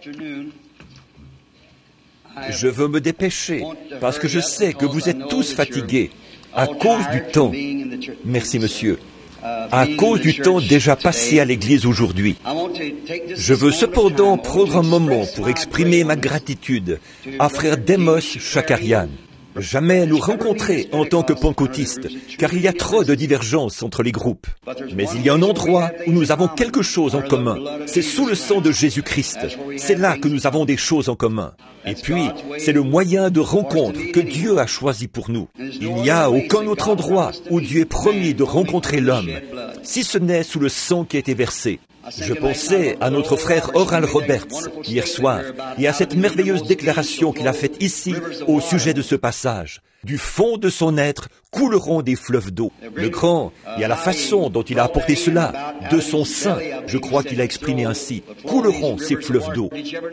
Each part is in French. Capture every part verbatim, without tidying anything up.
Je veux me dépêcher, parce que je sais que vous êtes tous fatigués à cause du temps. Merci, monsieur. À cause du temps déjà passé à l'Église aujourd'hui. Je veux cependant prendre un moment pour exprimer ma gratitude à frère Demos Chakarian. Jamais nous rencontrer en tant que pentecôtistes, car il y a trop de divergences entre les groupes. Mais il y a un endroit où nous avons quelque chose en commun. C'est sous le sang de Jésus-Christ. C'est là que nous avons des choses en commun. Et puis, c'est le moyen de rencontre que Dieu a choisi pour nous. Il n'y a aucun autre endroit où Dieu est promis de rencontrer l'homme, si ce n'est sous le sang qui a été versé. Je pensais à notre frère Oral Roberts hier soir et à cette merveilleuse déclaration qu'il a faite ici au sujet de ce passage. Du fond de son être couleront des fleuves d'eau. Le grand, et à la façon dont il a apporté cela, de son sein, je crois qu'il a exprimé ainsi, couleront ces fleuves d'eau.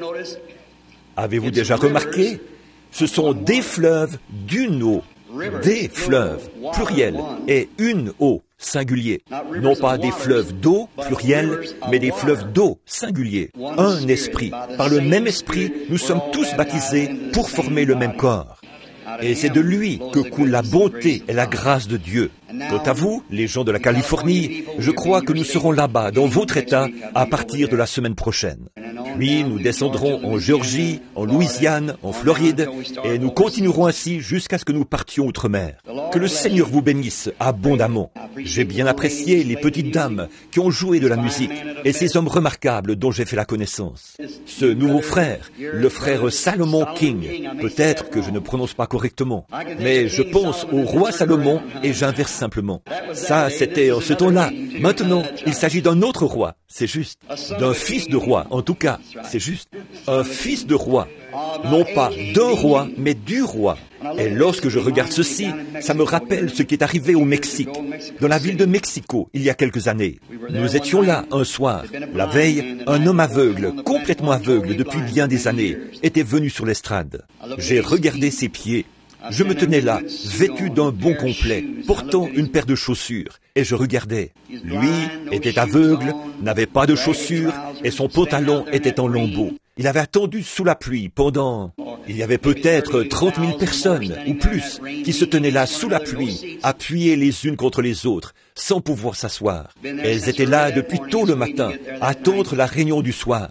Avez-vous déjà remarqué? Ce sont des fleuves d'une eau. Des fleuves, pluriel, et une eau, singulier. Non pas des fleuves d'eau, pluriel, mais des fleuves d'eau, singulier. Un esprit. Par le même esprit, nous sommes tous baptisés pour former le même corps. Et c'est de lui que coule la bonté et la grâce de Dieu. Quant à vous, les gens de la Californie, je crois que nous serons là-bas, dans votre État, à partir de la semaine prochaine. Puis nous descendrons en Géorgie, en Louisiane, en Floride, et nous continuerons ainsi jusqu'à ce que nous partions outre-mer. Que le Seigneur vous bénisse abondamment. J'ai bien apprécié les petites dames qui ont joué de la musique et ces hommes remarquables dont j'ai fait la connaissance. Ce nouveau frère, le frère Salomon King, peut-être que je ne prononce pas correctement, mais je pense au roi Salomon et j'inverse simplement. Ça, c'était en ce temps-là. Maintenant, il s'agit d'un autre roi, c'est juste. D'un fils de roi, en tout cas, c'est juste. Un fils de roi. Non pas d'un roi, mais du roi. Et lorsque je regarde ceci, ça me rappelle ce qui est arrivé au Mexique, dans la ville de Mexico, il y a quelques années. Nous étions là un soir. La veille, un homme aveugle, complètement aveugle depuis bien des années, était venu sur l'estrade. J'ai regardé ses pieds. Je me tenais là, vêtu d'un bon complet, portant une paire de chaussures, et je regardais. Lui était aveugle, n'avait pas de chaussures, et son pantalon était en lambeaux. Il avait attendu sous la pluie pendant... Il y avait peut-être trente mille personnes, ou plus, qui se tenaient là sous la pluie, appuyées les unes contre les autres, sans pouvoir s'asseoir. Elles étaient là depuis tôt le matin, à attendre la réunion du soir.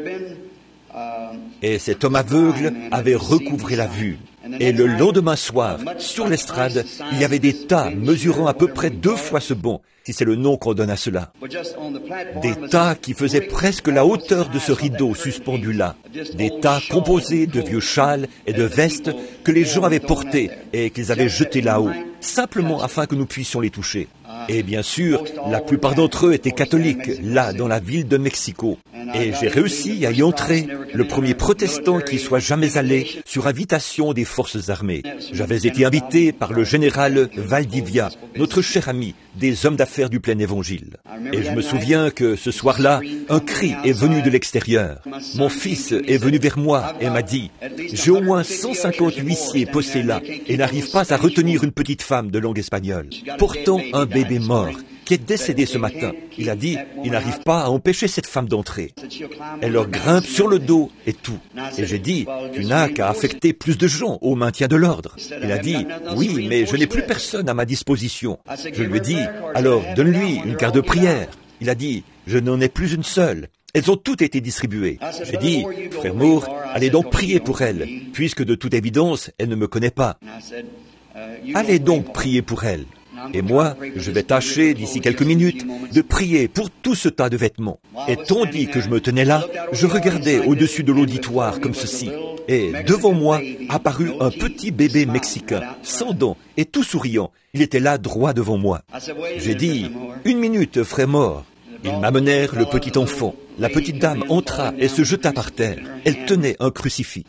Et cet homme aveugle avait recouvré la vue. Et le lendemain soir, sur l'estrade, il y avait des tas mesurant à peu près deux fois ce bon, si c'est le nom qu'on donne à cela. Des tas qui faisaient presque la hauteur de ce rideau suspendu là. Des tas composés de vieux châles et de vestes que les gens avaient portés et qu'ils avaient jetés là-haut, simplement afin que nous puissions les toucher. Et bien sûr, la plupart d'entre eux étaient catholiques, là, dans la ville de Mexico. Et j'ai réussi à y entrer, le premier protestant qui soit jamais allé, sur invitation des forces armées. J'avais été invité par le général Valdivia, notre cher ami, des hommes d'affaires du plein évangile. Et je me souviens que ce soir-là, un cri est venu de l'extérieur. Mon fils est venu vers moi et m'a dit « J'ai au moins cent cinquante huissiers postés là et n'arrive pas à retenir une petite femme de langue espagnole, portant un bébé mort, qui est décédé ce matin. Il a dit, il n'arrive pas à empêcher cette femme d'entrer. Elle leur grimpe sur le dos et tout. Et j'ai dit, tu n'as qu'à affecter plus de gens au maintien de l'ordre. Il a dit, oui, mais je n'ai plus personne à ma disposition. Je lui ai dit, alors donne-lui une carte de prière. Il a dit, je n'en ai plus une seule. Elles ont toutes été distribuées. J'ai dit, frère Moore, allez donc prier pour elle, puisque de toute évidence, elle ne me connaît pas. Allez donc prier pour elle. Et moi, je vais tâcher, d'ici quelques minutes, de prier pour tout ce tas de vêtements. Et tandis que je me tenais là, je regardais au-dessus de l'auditoire comme ceci. Et devant moi apparut un petit bébé mexicain, sans dents et tout souriant. Il était là droit devant moi. J'ai dit, une minute, frère Moore. Ils m'amenèrent le petit enfant. La petite dame entra et se jeta par terre. Elle tenait un crucifix.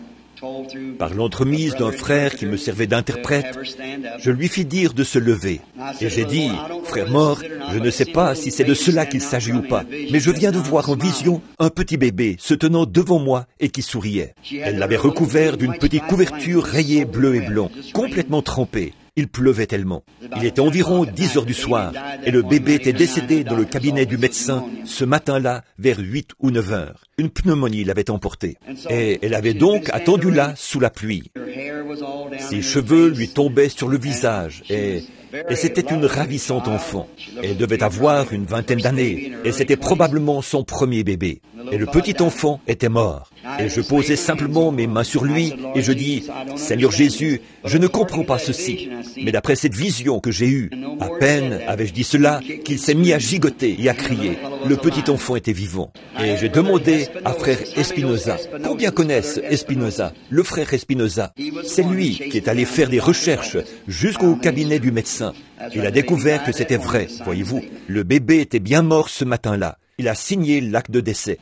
Par l'entremise d'un frère qui me servait d'interprète, je lui fis dire de se lever. Et j'ai dit, frère Moore, je ne sais pas si c'est de cela qu'il s'agit ou pas, mais je viens de voir en vision un petit bébé se tenant devant moi et qui souriait. Elle l'avait recouvert d'une petite couverture rayée bleu et blanc, complètement trempée. il pleuvait tellement. Il était environ dix heures du soir, et le bébé était décédé dans le cabinet du médecin ce matin-là vers huit ou neuf heures. Une pneumonie l'avait emporté, et elle avait donc attendu là sous la pluie. Ses cheveux lui tombaient sur le visage, et... Et c'était une ravissante enfant. Elle devait avoir une vingtaine d'années, et c'était probablement son premier bébé. Et le petit enfant était mort. Et je posais simplement mes mains sur lui, et je dis, « Seigneur Jésus, je ne comprends pas ceci. » Mais d'après cette vision que j'ai eue, à peine avais-je dit cela, qu'il s'est mis à gigoter et à crier. Le petit enfant était vivant. Et j'ai demandé à frère Espinoza. Combien connaissent Espinoza, le frère Espinoza? C'est lui qui est allé faire des recherches jusqu'au cabinet du médecin. Il a découvert que c'était vrai, voyez-vous. Le bébé était bien mort ce matin-là. Il a signé l'acte de décès.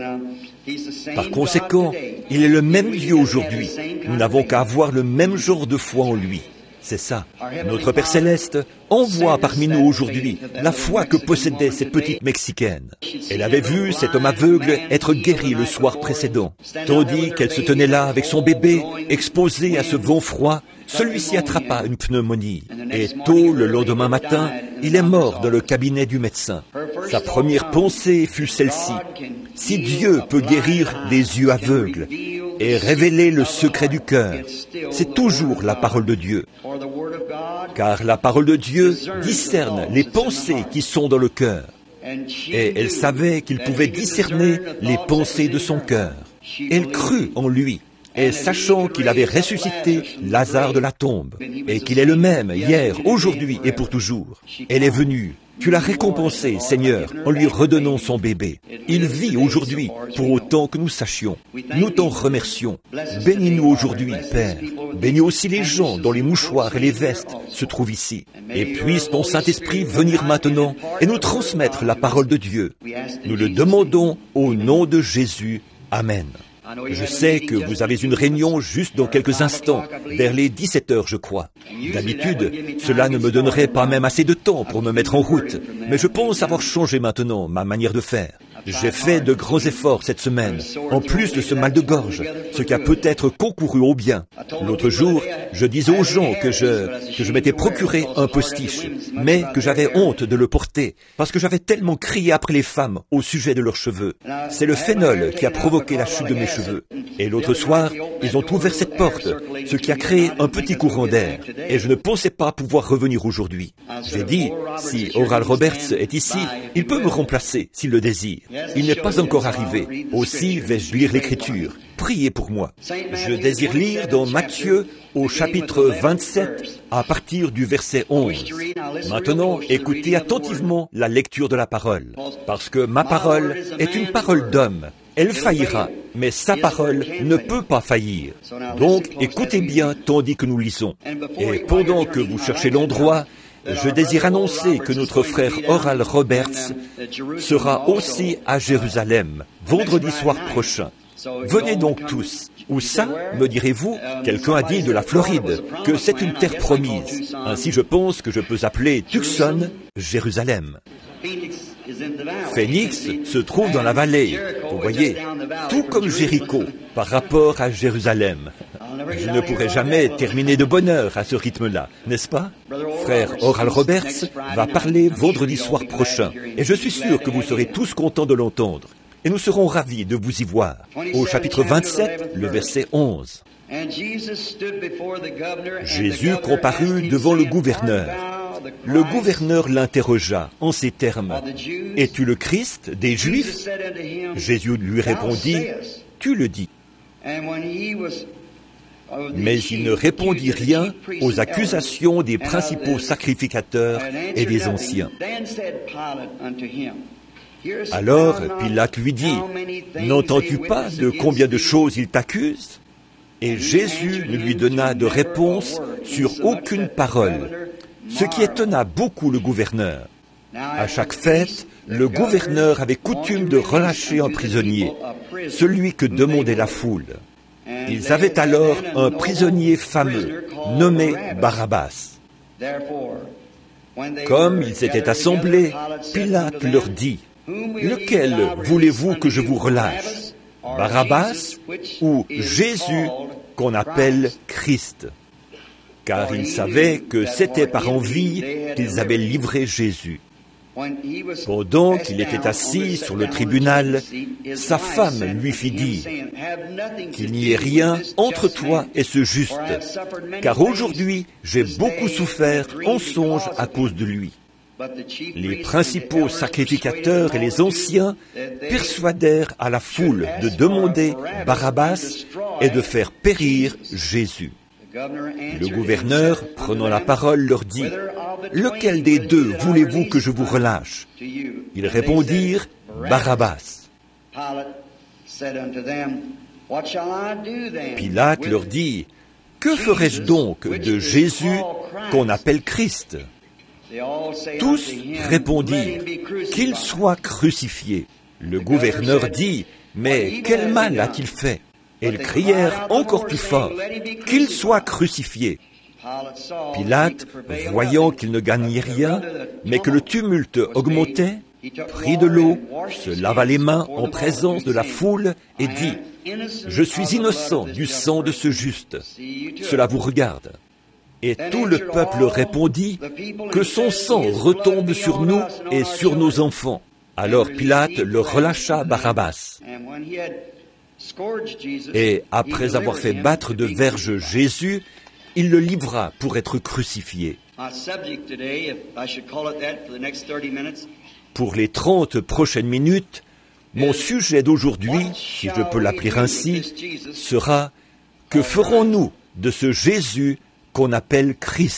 Par conséquent, il est le même Dieu aujourd'hui. Nous n'avons qu'à avoir le même genre de foi en lui. C'est ça. Notre Père Céleste envoie parmi nous aujourd'hui la foi que possédait cette petite Mexicaine. Elle avait vu cet homme aveugle être guéri le soir précédent, tandis qu'elle se tenait là avec son bébé, exposé à ce vent froid. Celui-ci attrapa une pneumonie, et tôt le lendemain matin, il est mort dans le cabinet du médecin. Sa première pensée fut celle-ci. Si Dieu peut guérir des yeux aveugles et révéler le secret du cœur, c'est toujours la parole de Dieu. Car la parole de Dieu discerne les pensées qui sont dans le cœur. Et elle savait qu'il pouvait discerner les pensées de son cœur. Elle crut en lui. Et sachant qu'il avait ressuscité Lazare de la tombe, et qu'il est le même hier, aujourd'hui et pour toujours, elle est venue. Tu l'as récompensé, Seigneur, en lui redonnant son bébé. Il vit aujourd'hui, pour autant que nous sachions. Nous t'en remercions. Bénis-nous aujourd'hui, Père. Bénis aussi les gens dont les mouchoirs et les vestes se trouvent ici. Et puisse ton Saint-Esprit venir maintenant et nous transmettre la parole de Dieu. Nous le demandons au nom de Jésus. Amen. Je sais que vous avez une réunion juste dans quelques instants, vers les dix-sept heures, je crois. D'habitude, cela ne me donnerait pas même assez de temps pour me mettre en route, mais je pense avoir changé maintenant ma manière de faire. J'ai fait de grands efforts cette semaine, en plus de ce mal de gorge, ce qui a peut-être concouru au bien. L'autre jour, je disais aux gens que je, que je m'étais procuré un postiche, mais que j'avais honte de le porter, parce que j'avais tellement crié après les femmes au sujet de leurs cheveux. C'est le phénol qui a provoqué la chute de mes cheveux. Et l'autre soir, ils ont ouvert cette porte, ce qui a créé un petit courant d'air. Et je ne pensais pas pouvoir revenir aujourd'hui. J'ai dit, si Oral Roberts est ici, il peut me remplacer s'il le désire. Il n'est pas encore arrivé. Aussi vais-je lire l'Écriture. Priez pour moi. Je désire lire dans Matthieu au chapitre vingt-sept à partir du verset onze. Maintenant, écoutez attentivement la lecture de la parole, parce que ma parole est une parole d'homme. Elle faillira, mais sa parole ne peut pas faillir. Donc, écoutez bien tandis que nous lisons. Et pendant que vous cherchez l'endroit, je désire annoncer que notre frère Oral Roberts sera aussi à Jérusalem, vendredi soir prochain. Venez donc tous. Où ça, me direz-vous? Quelqu'un a dit de la Floride, que c'est une terre promise. Ainsi je pense que je peux appeler Tucson, Jérusalem. Phoenix se trouve dans la vallée, vous voyez, tout comme Jéricho par rapport à Jérusalem. Je ne pourrai jamais terminer de bonne heure à ce rythme-là, n'est-ce pas? Frère Oral Roberts va parler vendredi soir prochain, et je suis sûr que vous serez tous contents de l'entendre. Et nous serons ravis de vous y voir. Au chapitre vingt-sept, le verset onze. Jésus comparut devant le gouverneur. Le gouverneur l'interrogea en ces termes. « Es-tu le Christ des Juifs ?» Jésus lui répondit, « Tu le dis. » Mais il ne répondit rien aux accusations des principaux sacrificateurs et des anciens. Alors Pilate lui dit, « N'entends-tu pas de combien de choses il t'accuse ?» Et Jésus ne lui donna de réponse sur aucune parole, ce qui étonna beaucoup le gouverneur. À chaque fête, le gouverneur avait coutume de relâcher un prisonnier, celui que demandait la foule. Ils avaient alors un prisonnier fameux, nommé Barabbas. Comme ils étaient assemblés, Pilate leur dit, « Lequel voulez-vous que je vous relâche, Barabbas ou Jésus qu'on appelle Christ ?» car ils savaient que c'était par envie qu'ils avaient livré Jésus. Pendant qu'il était assis sur le tribunal, sa femme lui fit dire qu'il n'y ait rien entre toi et ce juste, car aujourd'hui j'ai beaucoup souffert en songe à cause de lui. Les principaux sacrificateurs et les anciens persuadèrent à la foule de demander Barabbas et de faire périr Jésus. Le gouverneur, prenant la parole, leur dit « Lequel des deux voulez-vous que je vous relâche ?» Ils répondirent « Barabbas ». Pilate leur dit « Que ferai-je donc de Jésus qu'on appelle Christ ?» Tous répondirent « Qu'il soit crucifié ». Le gouverneur dit « Mais quel mal a-t-il fait ?» Et ils crièrent encore plus fort, « Qu'il soit crucifié !» Pilate, voyant qu'il ne gagnait rien, mais que le tumulte augmentait, prit de l'eau, se lava les mains en présence de la foule et dit, « Je suis innocent du sang de ce juste. Cela vous regarde. » Et tout le peuple répondit, « Que son sang retombe sur nous et sur nos enfants. » Alors Pilate leur relâcha Barabbas. Et après avoir fait battre de verges Jésus, il le livra pour être crucifié. Pour les trente prochaines minutes, mon sujet d'aujourd'hui, si je peux l'appeler ainsi, sera « Que ferons-nous de ce Jésus qu'on appelle Christ ?»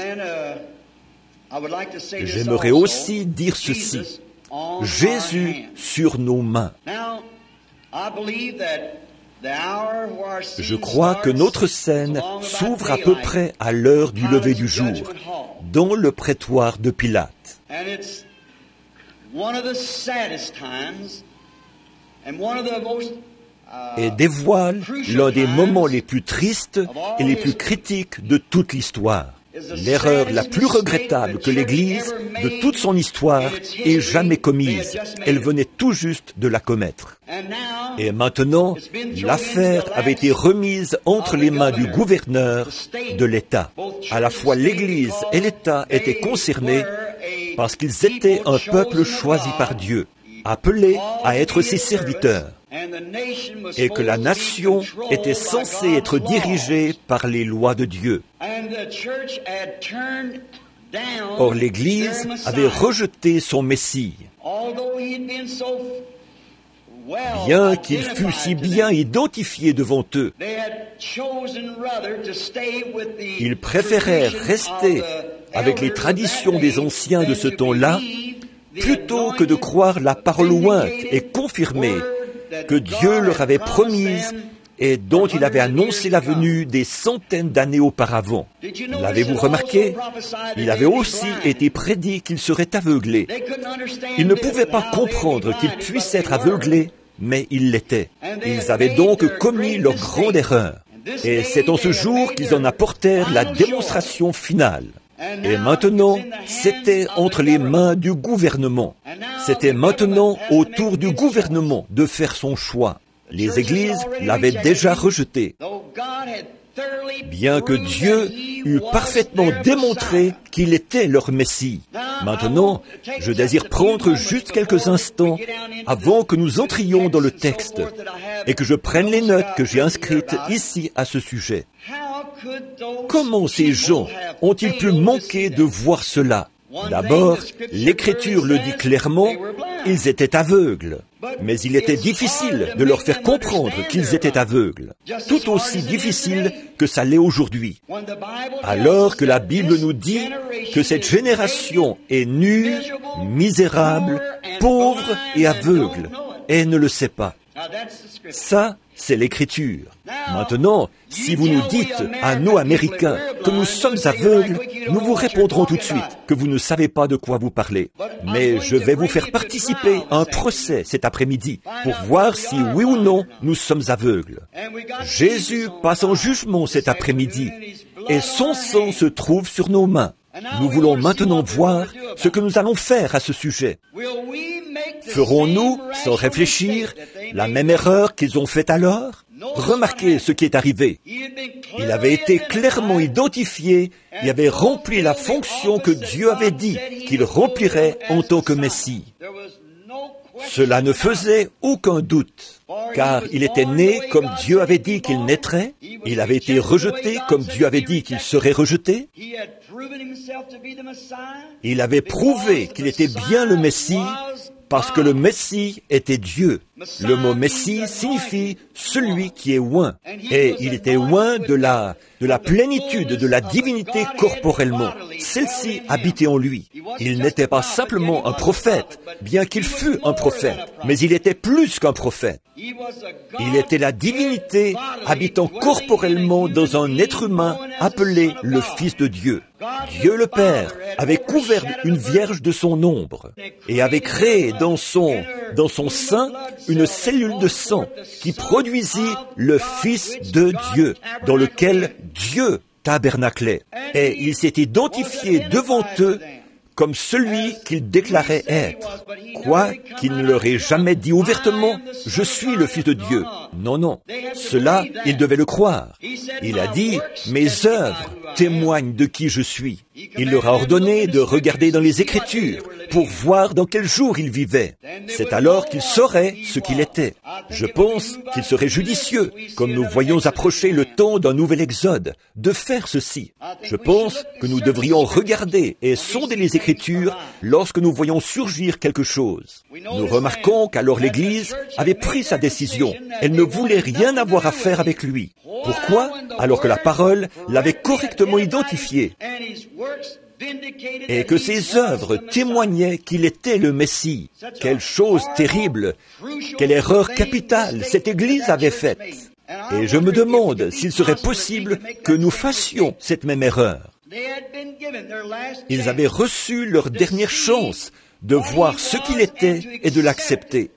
J'aimerais aussi dire ceci, « Jésus sur nos mains ». Je crois que notre scène s'ouvre à peu près à l'heure du lever du jour, dans le prétoire de Pilate. Et dévoile l'un des moments les plus tristes et les plus critiques de toute l'histoire. L'erreur la plus regrettable que l'Église, de toute son histoire, ait jamais commise. Elle venait tout juste de la commettre. Et maintenant, l'affaire avait été remise entre les mains du gouverneur de l'État. À la fois l'Église et l'État étaient concernés parce qu'ils étaient un peuple choisi par Dieu, appelé à être ses serviteurs, et que la nation était censée être dirigée par les lois de Dieu. Or, l'Église avait rejeté son Messie. Bien qu'il fût si bien identifié devant eux, ils préférèrent rester avec les traditions des anciens de ce temps-là, plutôt que de croire la parole ointe et confirmée que Dieu leur avait promise et dont il avait annoncé la venue des centaines d'années auparavant. L'avez-vous remarqué? Il avait aussi été prédit qu'ils seraient aveuglés. Ils ne pouvaient pas comprendre qu'ils puissent être aveuglés, mais ils l'étaient. Ils avaient donc commis leur grande erreur. Et c'est en ce jour qu'ils en apportèrent la démonstration finale. Et maintenant, c'était entre les mains du gouvernement. C'était maintenant au tour du gouvernement de faire son choix. Les églises l'avaient déjà rejeté. Bien que Dieu eût parfaitement démontré qu'il était leur Messie. Maintenant, je désire prendre juste quelques instants avant que nous entrions dans le texte et que je prenne les notes que j'ai inscrites ici à ce sujet. Comment ces gens ont-ils pu manquer de voir cela? D'abord, l'Écriture le dit clairement, ils étaient aveugles. Mais il était difficile de leur faire comprendre qu'ils étaient aveugles. Tout aussi difficile que ça l'est aujourd'hui. Alors que la Bible nous dit que cette génération est nue, misérable, pauvre et aveugle, et ne le sait pas. Ça, c'est l'Écriture. Maintenant, si vous nous dites à nous, Américains, que nous sommes aveugles, nous vous répondrons tout de suite que vous ne savez pas de quoi vous parlez. Mais je vais vous faire participer à un procès cet après-midi pour voir si, oui ou non, nous sommes aveugles. Jésus passe en jugement cet après-midi et son sang se trouve sur nos mains. Nous voulons maintenant voir ce que nous allons faire à ce sujet. Ferons-nous, sans réfléchir, La même erreur qu'ils ont faite alors? Remarquez ce qui est arrivé. Il avait été clairement identifié et avait rempli la fonction que Dieu avait dit qu'il remplirait en tant que Messie. Cela ne faisait aucun doute, car il était né comme Dieu avait dit qu'il naîtrait, il avait été rejeté comme Dieu avait dit qu'il serait rejeté, il avait prouvé qu'il était bien le Messie, parce que le Messie était Dieu. Le mot Messie signifie celui qui est oint. Et il était oint de la, de la plénitude de la divinité corporellement. Celle-ci habitait en lui. Il n'était pas simplement un prophète, bien qu'il fût un prophète, mais il était plus qu'un prophète. Il était la divinité habitant corporellement dans un être humain appelé le Fils de Dieu. Dieu le Père avait couvert une vierge de son ombre et avait créé dans son, dans son sein une cellule de sang qui produisit le Fils de Dieu, dans lequel Dieu tabernaclait. Et il s'est identifié devant eux comme celui qu'il déclarait être. Quoi qu'il ne leur ait jamais dit ouvertement, « Je suis le Fils de Dieu ». Non, non. Cela, il devait le croire. Il a dit, « Mes œuvres témoignent de qui je suis ». Il leur a ordonné de regarder dans les Écritures pour voir dans quel jour il vivait. C'est alors qu'il saurait ce qu'il était. Je pense qu'il serait judicieux, comme nous voyons approcher le temps d'un nouvel exode, de faire ceci. Je pense que nous devrions regarder et sonder les Écritures lorsque nous voyons surgir quelque chose. Nous remarquons qu'alors l'Église avait pris sa décision. Elle ne voulait rien avoir à faire avec lui. Pourquoi? Alors que la parole l'avait correctement identifié et que ses œuvres témoignaient qu'il était le Messie. Quelle chose terrible, quelle erreur capitale cette Église avait faite. Et je me demande s'il serait possible que nous fassions cette même erreur. Ils avaient reçu leur dernière chance de voir ce qu'il était et de l'accepter.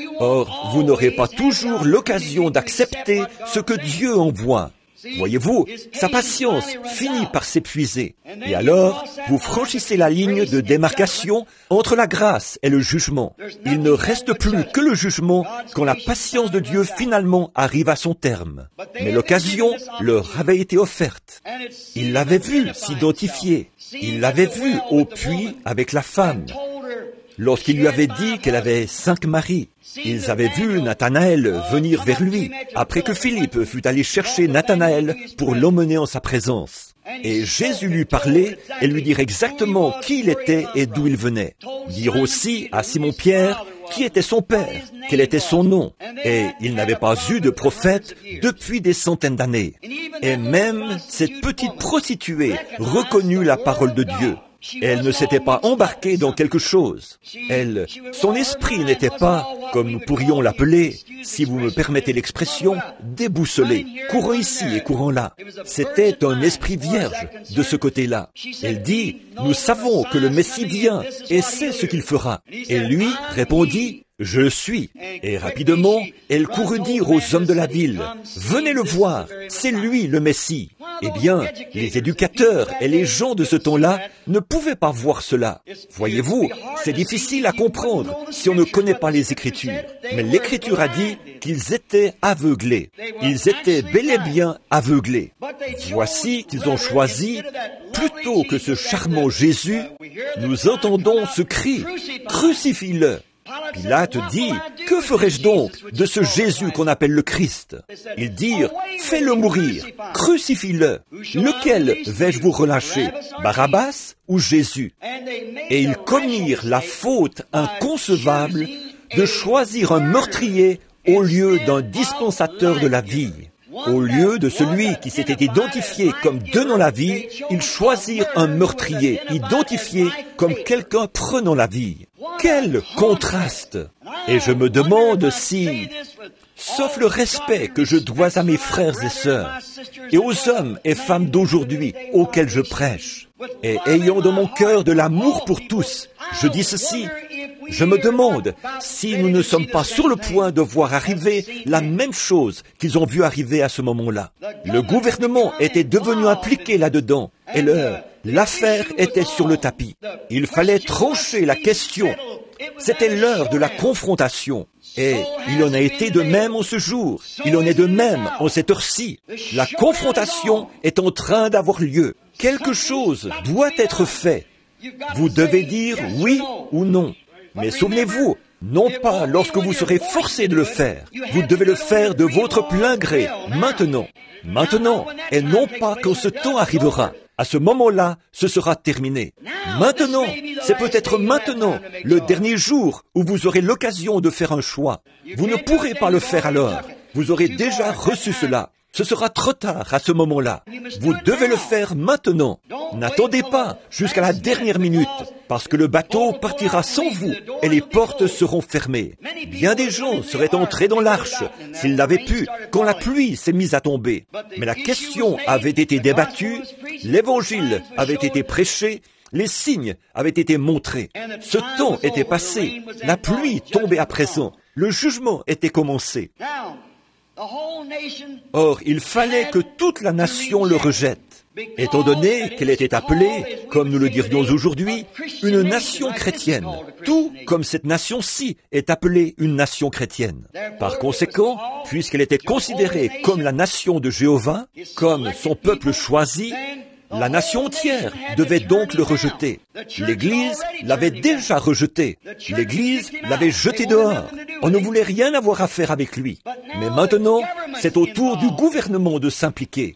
Or, vous n'aurez pas toujours l'occasion d'accepter ce que Dieu envoie. Voyez-vous, sa patience finit par s'épuiser. Et alors, vous franchissez la ligne de démarcation entre la grâce et le jugement. Il ne reste plus que le jugement quand la patience de Dieu finalement arrive à son terme. Mais l'occasion leur avait été offerte. Il l'avait vu s'identifier. Il l'avait vu au puits avec la femme. Lorsqu'il lui avait dit qu'elle avait cinq maris, ils avaient vu Nathanaël venir vers lui, après que Philippe fut allé chercher Nathanaël pour l'emmener en sa présence. Et Jésus lui parlait et lui dire exactement qui il était et d'où il venait. Dire aussi à Simon-Pierre qui était son père, quel était son nom. Et il n'avait pas eu de prophète depuis des centaines d'années. Et même cette petite prostituée reconnut la parole de Dieu. Elle ne s'était pas embarquée dans quelque chose. Elle, son esprit n'était pas, comme nous pourrions l'appeler, si vous me permettez l'expression, déboussolé, courant ici et courant là. C'était un esprit vierge de ce côté-là. Elle dit, nous savons que le Messie vient et sait ce qu'il fera. Et lui répondit, je suis. Et rapidement, elle courut dire aux hommes de la ville, venez le voir, c'est lui le Messie. Eh bien, les éducateurs et les gens de ce temps-là ne pouvaient pas voir cela. Voyez-vous, c'est difficile à comprendre si on ne connaît pas les Écritures. Mais l'Écriture a dit qu'ils étaient aveuglés. Ils étaient bel et bien aveuglés. Voici qu'ils ont choisi, plutôt que ce charmant Jésus, nous entendons ce cri, crucifie-le. Pilate dit, que ferai-je donc de ce Jésus qu'on appelle le Christ? Ils dirent, fais-le mourir, crucifie-le. Lequel vais-je vous relâcher, Barabbas ou Jésus? Et ils commirent la faute inconcevable de choisir un meurtrier au lieu d'un dispensateur de la vie. Au lieu de celui qui s'était identifié comme donnant la vie, ils choisirent un meurtrier, identifié comme quelqu'un prenant la vie. Quel contraste! Et je me demande si, sauf le respect que je dois à mes frères et sœurs, et aux hommes et femmes d'aujourd'hui auxquels je prêche, et ayant dans mon cœur de l'amour pour tous, je dis ceci, je me demande si nous ne sommes pas sur le point de voir arriver la même chose qu'ils ont vu arriver à ce moment-là. Le gouvernement était devenu impliqué là-dedans, et le, l'affaire était sur le tapis. Il fallait trancher la question. C'était l'heure de la confrontation. Et il en a été de même en ce jour. Il en est de même en cette heure-ci. La confrontation est en train d'avoir lieu. Quelque chose doit être fait. Vous devez dire oui ou non. Mais souvenez-vous, non pas lorsque vous serez forcé de le faire. Vous devez le faire de votre plein gré, maintenant. Maintenant, et non pas quand ce temps arrivera. À ce moment-là, ce sera terminé. Maintenant, c'est peut-être maintenant, le dernier jour, où vous aurez l'occasion de faire un choix. Vous ne pourrez pas le faire alors. Vous aurez déjà reçu cela. Ce sera trop tard à ce moment-là. Vous devez le faire maintenant. N'attendez pas jusqu'à la dernière minute, parce que le bateau partira sans vous et les portes seront fermées. Bien des gens seraient entrés dans l'arche, s'ils l'avaient pu, quand la pluie s'est mise à tomber. Mais la question avait été débattue, l'évangile avait été prêché, les signes avaient été montrés. Ce temps était passé, la pluie tombait à présent, le jugement était commencé. Or, il fallait que toute la nation le rejette, étant donné qu'elle était appelée, comme nous le dirions aujourd'hui, une nation chrétienne, tout comme cette nation-ci est appelée une nation chrétienne. Par conséquent, puisqu'elle était considérée comme la nation de Jéhovah, comme son peuple choisi, la nation entière devait donc le rejeter. L'Église l'avait déjà rejeté. L'Église l'avait jeté dehors. On ne voulait rien avoir à faire avec lui. Mais maintenant, c'est au tour du gouvernement de s'impliquer.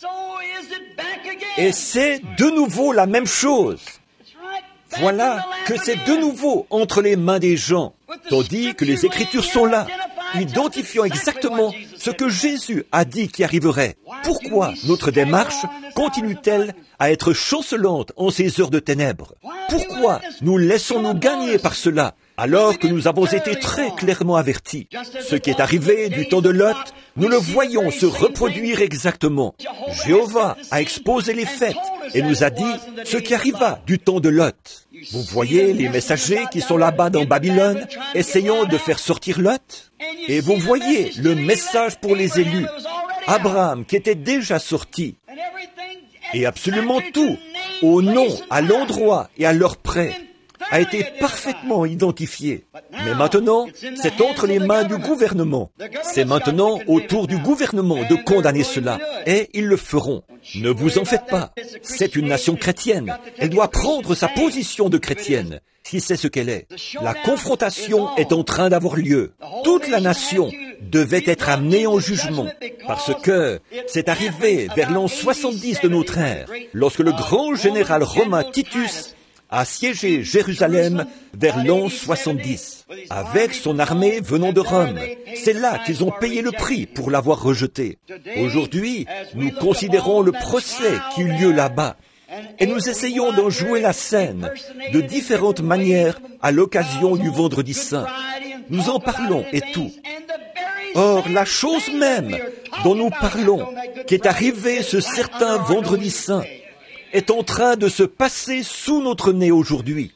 Et c'est de nouveau la même chose. Voilà que c'est de nouveau entre les mains des gens, tandis que les Écritures sont là, identifiant exactement ce que Jésus a dit qui arriverait. Pourquoi notre démarche continue-t-elle à être chancelante en ces heures de ténèbres? Pourquoi nous laissons-nous gagner par cela, alors que nous avons été très clairement avertis? Ce qui est arrivé du temps de Lot, nous le voyons se reproduire exactement. Jéhovah a exposé les faits et nous a dit ce qui arriva du temps de Lot. Vous voyez les messagers qui sont là-bas dans Babylone, essayant de faire sortir Lot? Et vous voyez le message pour les élus, Abraham qui était déjà sorti. Et absolument tout, au nom, à l'endroit et à l'heure près, a été parfaitement identifié. Mais maintenant, c'est entre les mains du gouvernement. C'est maintenant au tour du gouvernement de condamner cela. Et ils le feront. Ne vous en faites pas. C'est une nation chrétienne. Elle doit prendre sa position de chrétienne, si c'est ce qu'elle est. La confrontation est en train d'avoir lieu. Toute la nation devait être amenée en jugement, parce que c'est arrivé vers l'an soixante-dix de notre ère, lorsque le grand général romain Titus a siégé Jérusalem vers l'an soixante-dix, avec son armée venant de Rome. C'est là qu'ils ont payé le prix pour l'avoir rejeté. Aujourd'hui, nous considérons le procès qui eut lieu là-bas, et nous essayons d'en jouer la scène de différentes manières à l'occasion du Vendredi Saint. Nous en parlons et tout. Or, la chose même dont nous parlons, qui est arrivée ce certain Vendredi Saint, est en train de se passer sous notre nez aujourd'hui.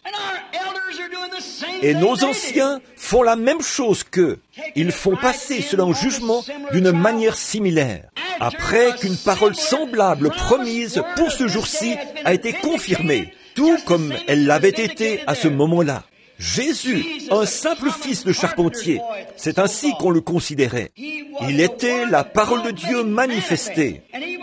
Et nos anciens font la même chose qu'eux. Ils font passer cela en jugement d'une manière similaire. Après qu'une parole semblable promise pour ce jour-ci a été confirmée, tout comme elle l'avait été à ce moment-là. Jésus, un simple fils de charpentier, c'est ainsi qu'on le considérait. Il était la parole de Dieu manifestée.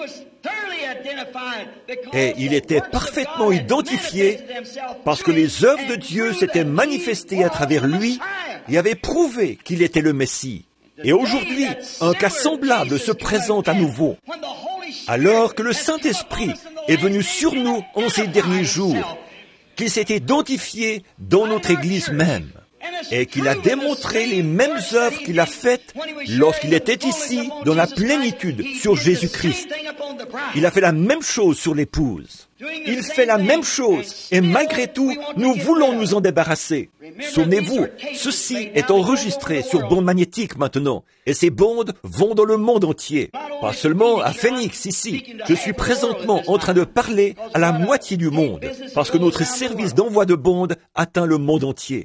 Et il était parfaitement identifié parce que les œuvres de Dieu s'étaient manifestées à travers lui et avaient prouvé qu'il était le Messie. Et aujourd'hui, un cas semblable se présente à nouveau. Alors que le Saint-Esprit est venu sur nous en ces derniers jours, qu'il s'est identifié dans notre Église même, et qu'il a démontré les mêmes œuvres qu'il a faites lorsqu'il était ici dans la plénitude sur Jésus-Christ. Il a fait la même chose sur l'épouse. Il fait la même chose, et malgré tout, nous voulons nous en débarrasser. Souvenez-vous, ceci est enregistré sur bande magnétique maintenant, et ces bandes vont dans le monde entier. Pas seulement à Phoenix, ici. Je suis présentement en train de parler à la moitié du monde, parce que notre service d'envoi de bandes atteint le monde entier.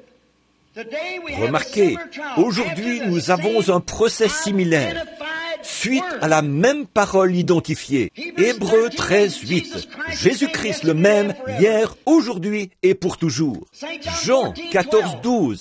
Remarquez, aujourd'hui nous avons un procès similaire, suite à la même parole identifiée. Hébreux treize, huit. Jésus-Christ le même, hier, aujourd'hui et pour toujours. Jean quatorze, douze.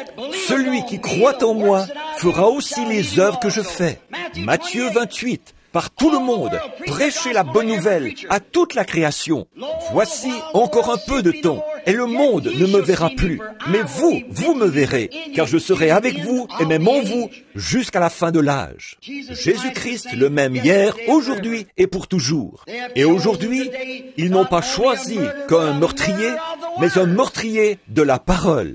Celui qui croit en moi fera aussi les œuvres que je fais. Matthieu vingt-huit. Par tout le monde, prêchez la bonne nouvelle à toute la création. Voici encore un peu de temps, et le monde ne me verra plus. Mais vous, vous me verrez, car je serai avec vous et même en vous jusqu'à la fin de l'âge. Jésus-Christ, le même hier, aujourd'hui et pour toujours. Et aujourd'hui, ils n'ont pas choisi qu'un meurtrier, mais un meurtrier de la parole.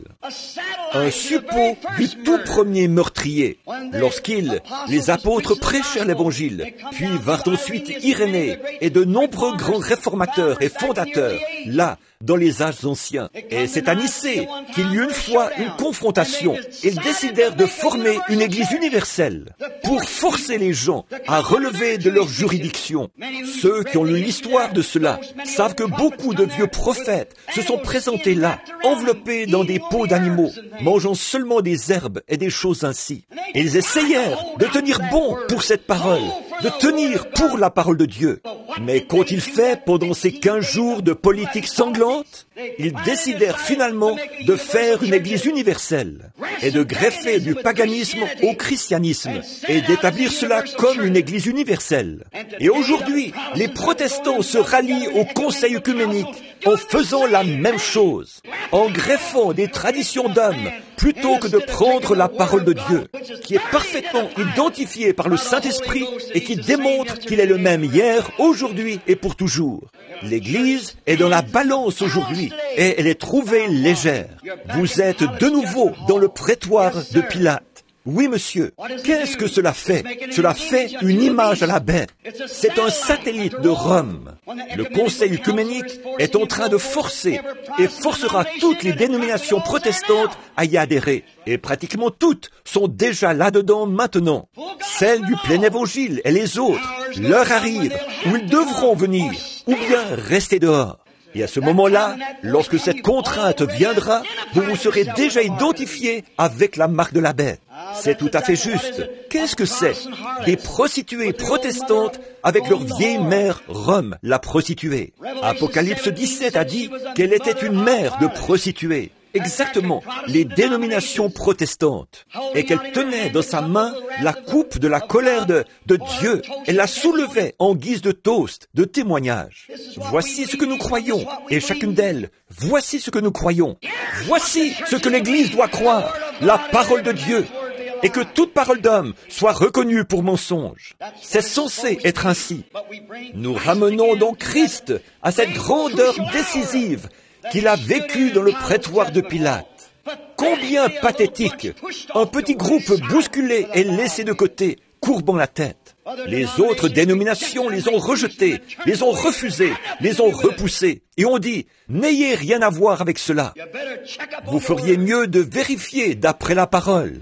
Un suppôt du tout premier meurtrier. Lorsqu'ils, les apôtres, prêchèrent l'Évangile, puis vinrent ensuite Irénée et de nombreux grands réformateurs et fondateurs, là, dans les âges anciens. Et c'est à Nicée qu'il y eut une fois une confrontation. Ils décidèrent de former une église universelle pour forcer les gens à relever de leur juridiction. Ceux qui ont lu l'histoire de cela savent que beaucoup de vieux prophètes se sont présentés là, enveloppés dans des peaux d'animaux, mangeant seulement des herbes et des choses ainsi. Et ils essayèrent de tenir bon pour cette parole, de tenir pour la parole de Dieu. Mais qu'ont-ils fait pendant ces quinze jours de politique sanglante? Ils décidèrent finalement de faire une église universelle et de greffer du paganisme au christianisme et d'établir cela comme une église universelle. Et aujourd'hui, les protestants se rallient au conseil œcuménique en faisant la même chose, en greffant des traditions d'hommes plutôt que de prendre la parole de Dieu, qui est parfaitement identifiée par le Saint-Esprit et qui démontre qu'il est le même hier, aujourd'hui et pour toujours. L'Église est dans la balance aujourd'hui et elle est trouvée légère. Vous êtes de nouveau dans le prétoire de Pilate. Oui, monsieur. Qu'est-ce que cela fait? Cela fait une image à la bête. C'est un satellite de Rome. Le Conseil œcuménique est en train de forcer et forcera toutes les dénominations protestantes à y adhérer. Et pratiquement toutes sont déjà là-dedans maintenant. Celles du plein évangile et les autres, l'heure arrive où ils devront venir ou bien rester dehors. Et à ce moment-là, lorsque cette contrainte viendra, vous vous serez déjà identifié avec la marque de la bête. C'est tout à fait juste. Qu'est-ce que c'est? Des prostituées protestantes avec leur vieille mère Rome, la prostituée. Apocalypse dix-sept a dit qu'elle était une mère de prostituées. Exactement, les dénominations protestantes, et qu'elle tenait dans sa main la coupe de la colère de, de Dieu. Elle la soulevait en guise de toast, de témoignage. Voici ce que nous croyons, et chacune d'elles, voici ce que nous croyons. Voici ce que l'Église doit croire, la parole de Dieu, et que toute parole d'homme soit reconnue pour mensonge. C'est censé être ainsi. Nous ramenons donc Christ à cette grandeur décisive qu'il a vécu dans le prétoire de Pilate. Combien pathétique! Un petit groupe bousculé et laissé de côté, courbant la tête. Les autres dénominations les ont rejetés, les ont refusés, les ont repoussés, et ont dit, n'ayez rien à voir avec cela. Vous feriez mieux de vérifier d'après la parole.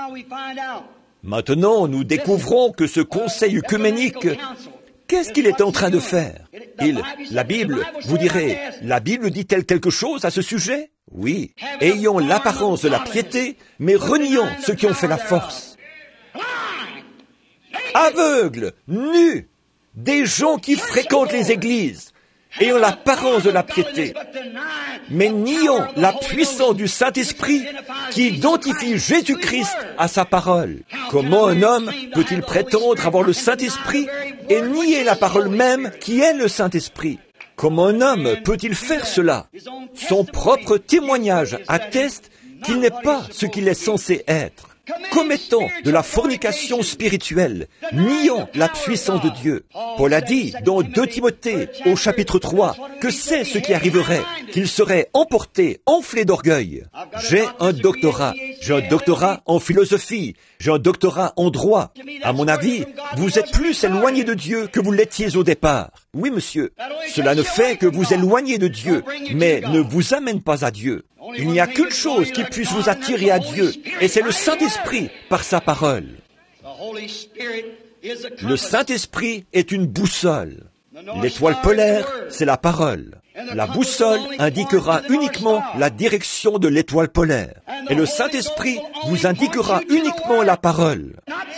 Maintenant, nous découvrons que ce conseil œcuménique, qu'est-ce qu'il est en train de faire? Il, la Bible, vous direz, la Bible dit-elle quelque chose à ce sujet? Oui, ayant l'apparence de la piété, mais reniant ceux qui ont fait la force. Aveugles, nus, des gens qui fréquentent les églises, ayant l'apparence de la piété, mais niant la puissance du Saint-Esprit qui identifie Jésus-Christ à sa parole. Comment un homme peut-il prétendre avoir le Saint-Esprit et nier la parole même qui est le Saint-Esprit? Comment un homme peut-il faire cela? Son propre témoignage atteste qu'il n'est pas ce qu'il est censé être, commettant de la fornication spirituelle, niant la puissance de Dieu. Paul a dit dans deux Timothée au chapitre trois que c'est ce qui arriverait, qu'il serait emporté, enflé d'orgueil. J'ai un doctorat, j'ai un doctorat en philosophie, j'ai un doctorat en droit. À mon avis, vous êtes plus éloigné de Dieu que vous l'étiez au départ. Oui, monsieur, cela ne fait que vous éloigner de Dieu, mais ne vous amène pas à Dieu. Il n'y a qu'une chose qui puisse vous attirer à Dieu, et c'est le Saint-Esprit par sa parole. Le Saint-Esprit est une boussole. L'étoile polaire, c'est la parole. La boussole indiquera uniquement la direction de l'étoile polaire. Et le Saint-Esprit vous indiquera uniquement la parole.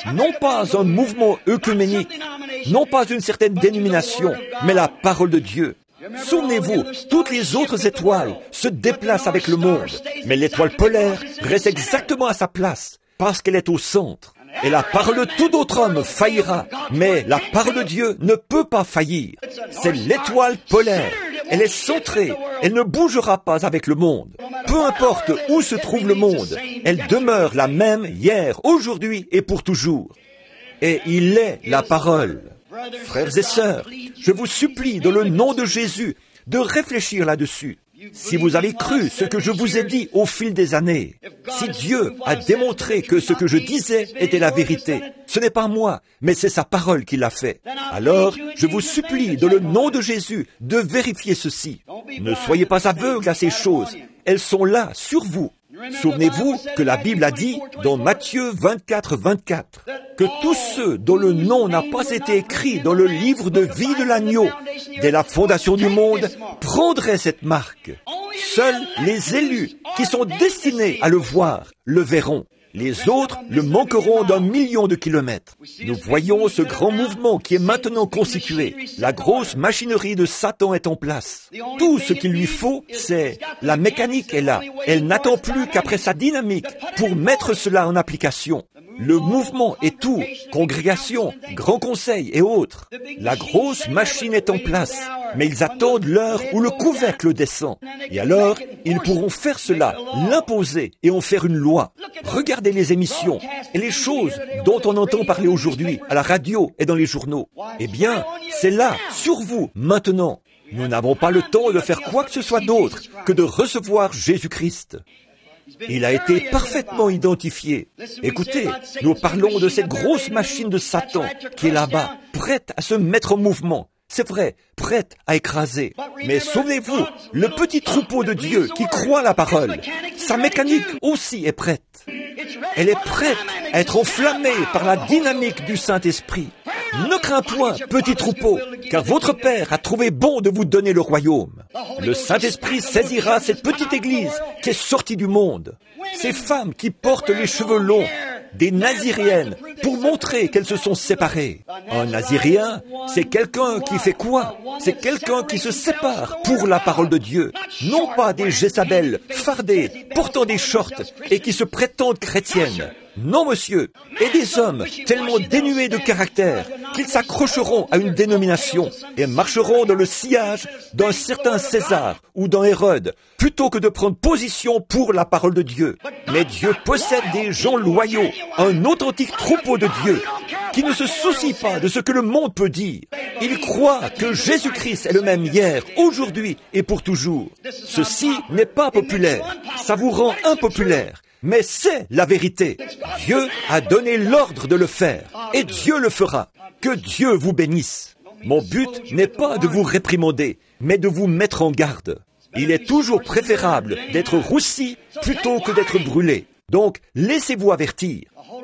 non pas un mouvement œcuménique, non pas une certaine dénomination, mais la parole de Dieu. Souvenez-vous, toutes les autres étoiles se déplacent avec le monde, mais l'étoile polaire reste exactement à sa place, parce qu'elle est au centre. Et la parole de tout autre homme faillira, mais la parole de Dieu ne peut pas faillir. C'est l'étoile polaire. Elle est centrée. Elle ne bougera pas avec le monde. Peu importe où se trouve le monde, elle demeure la même hier, aujourd'hui et pour toujours. Et il est la parole. Frères et sœurs, je vous supplie, dans le nom de Jésus, de réfléchir là-dessus. Si vous avez cru ce que je vous ai dit au fil des années, si Dieu a démontré que ce que je disais était la vérité, ce n'est pas moi, mais c'est sa parole qui l'a fait. Alors, je vous supplie, dans le nom de Jésus, de vérifier ceci. Ne soyez pas aveugles à ces choses. Elles sont là, sur vous. Souvenez-vous que la Bible a dit, dans Matthieu vingt-quatre, vingt-quatre, que tous ceux dont le nom n'a pas été écrit dans le livre de vie de l'agneau, dès la fondation du monde, prendraient cette marque. Seuls les élus qui sont destinés à le voir le verront. Les autres le manqueront d'un million de kilomètres. Nous voyons ce grand mouvement qui est maintenant constitué. La grosse machinerie de Satan est en place. Tout ce qu'il lui faut, c'est la mécanique est là. Elle n'attend plus qu'après sa dynamique pour mettre cela en application. Le mouvement est tout, congrégation, grand conseil et autres. La grosse machine est en place, mais ils attendent l'heure où le couvercle descend. Et alors, ils pourront faire cela, l'imposer et en faire une loi. Regardez les émissions et les choses dont on entend parler aujourd'hui à la radio et dans les journaux. Eh bien, c'est là, sur vous, maintenant. Nous n'avons pas le temps de faire quoi que ce soit d'autre que de recevoir Jésus-Christ. Il a été parfaitement identifié. Écoutez, nous parlons de cette grosse machine de Satan qui est là-bas, prête à se mettre en mouvement. C'est vrai, prête à écraser. Mais souvenez-vous, le petit troupeau de Dieu qui croit la parole, sa mécanique aussi est prête. Elle est prête à être enflammée par la dynamique du Saint-Esprit. Ne crains point, petit troupeau, car votre Père a trouvé bon de vous donner le royaume. Le Saint-Esprit saisira cette petite église qui est sortie du monde. Ces femmes qui portent les cheveux longs, des naziréennes, pour montrer qu'elles se sont séparées. Un naziréen, c'est quelqu'un qui fait quoi? C'est quelqu'un qui se sépare pour la parole de Dieu. Non pas des Jézabel fardées, portant des shorts et qui se prétendent chrétiennes. Non, monsieur, et des hommes tellement dénués de caractère qu'ils s'accrocheront à une dénomination et marcheront dans le sillage d'un certain César ou d'un Hérode, plutôt que de prendre position pour la parole de Dieu. Mais Dieu possède des gens loyaux, un authentique troupeau de Dieu, qui ne se soucie pas de ce que le monde peut dire. Il croit que Jésus-Christ est le même hier, aujourd'hui et pour toujours. Ceci n'est pas populaire, ça vous rend impopulaire. Mais c'est la vérité. Dieu a donné l'ordre de le faire, et Dieu le fera. Que Dieu vous bénisse. Mon but n'est pas de vous réprimander, mais de vous mettre en garde. Il est toujours préférable d'être roussi plutôt que d'être brûlé. Donc, laissez-vous avertir.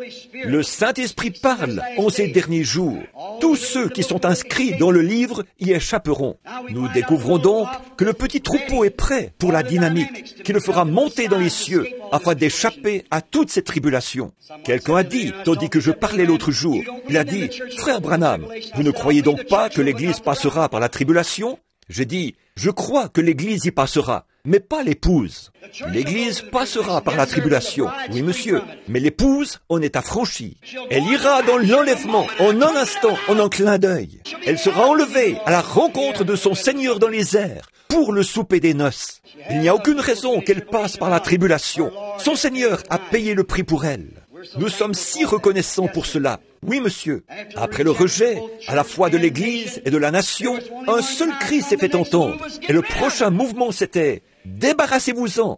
Le Saint-Esprit parle en ces derniers jours. Tous ceux qui sont inscrits dans le livre y échapperont. Nous découvrons donc que le petit troupeau est prêt pour la dynamique qui le fera monter dans les cieux afin d'échapper à toutes ces tribulations. Quelqu'un a dit, tandis que je parlais l'autre jour, il a dit, « Frère Branham, vous ne croyez donc pas que l'Église passera par la tribulation ?» J'ai dit, je crois que l'Église y passera, mais pas l'épouse. L'Église passera par la tribulation, oui monsieur, mais l'épouse en est affranchie. Elle ira dans l'enlèvement en un instant, en un clin d'œil. Elle sera enlevée à la rencontre de son Seigneur dans les airs, pour le souper des noces. Il n'y a aucune raison qu'elle passe par la tribulation. Son Seigneur a payé le prix pour elle. Nous sommes si reconnaissants pour cela. Oui, monsieur. Après le rejet, à la fois de l'Église et de la nation, un seul cri s'est fait entendre. Et le prochain mouvement, c'était « Débarrassez-vous-en ».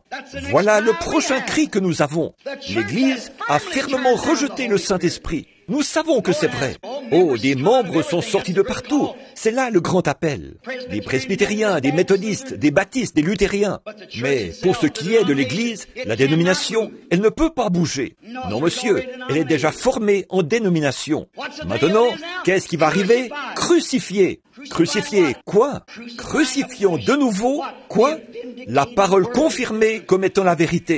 Voilà le prochain cri que nous avons. L'Église a fermement rejeté le Saint-Esprit. Nous savons que c'est vrai. Oh, des membres sont sortis de partout. C'est là le grand appel. Des presbytériens, des méthodistes, des baptistes, des luthériens. Mais pour ce qui est de l'Église, la dénomination, elle ne peut pas bouger. Non, monsieur, elle est déjà formée en dénomination. Maintenant, qu'est-ce qui va arriver? Crucifier. Crucifier quoi? Crucifions de nouveau quoi? La parole confirmée comme étant la vérité.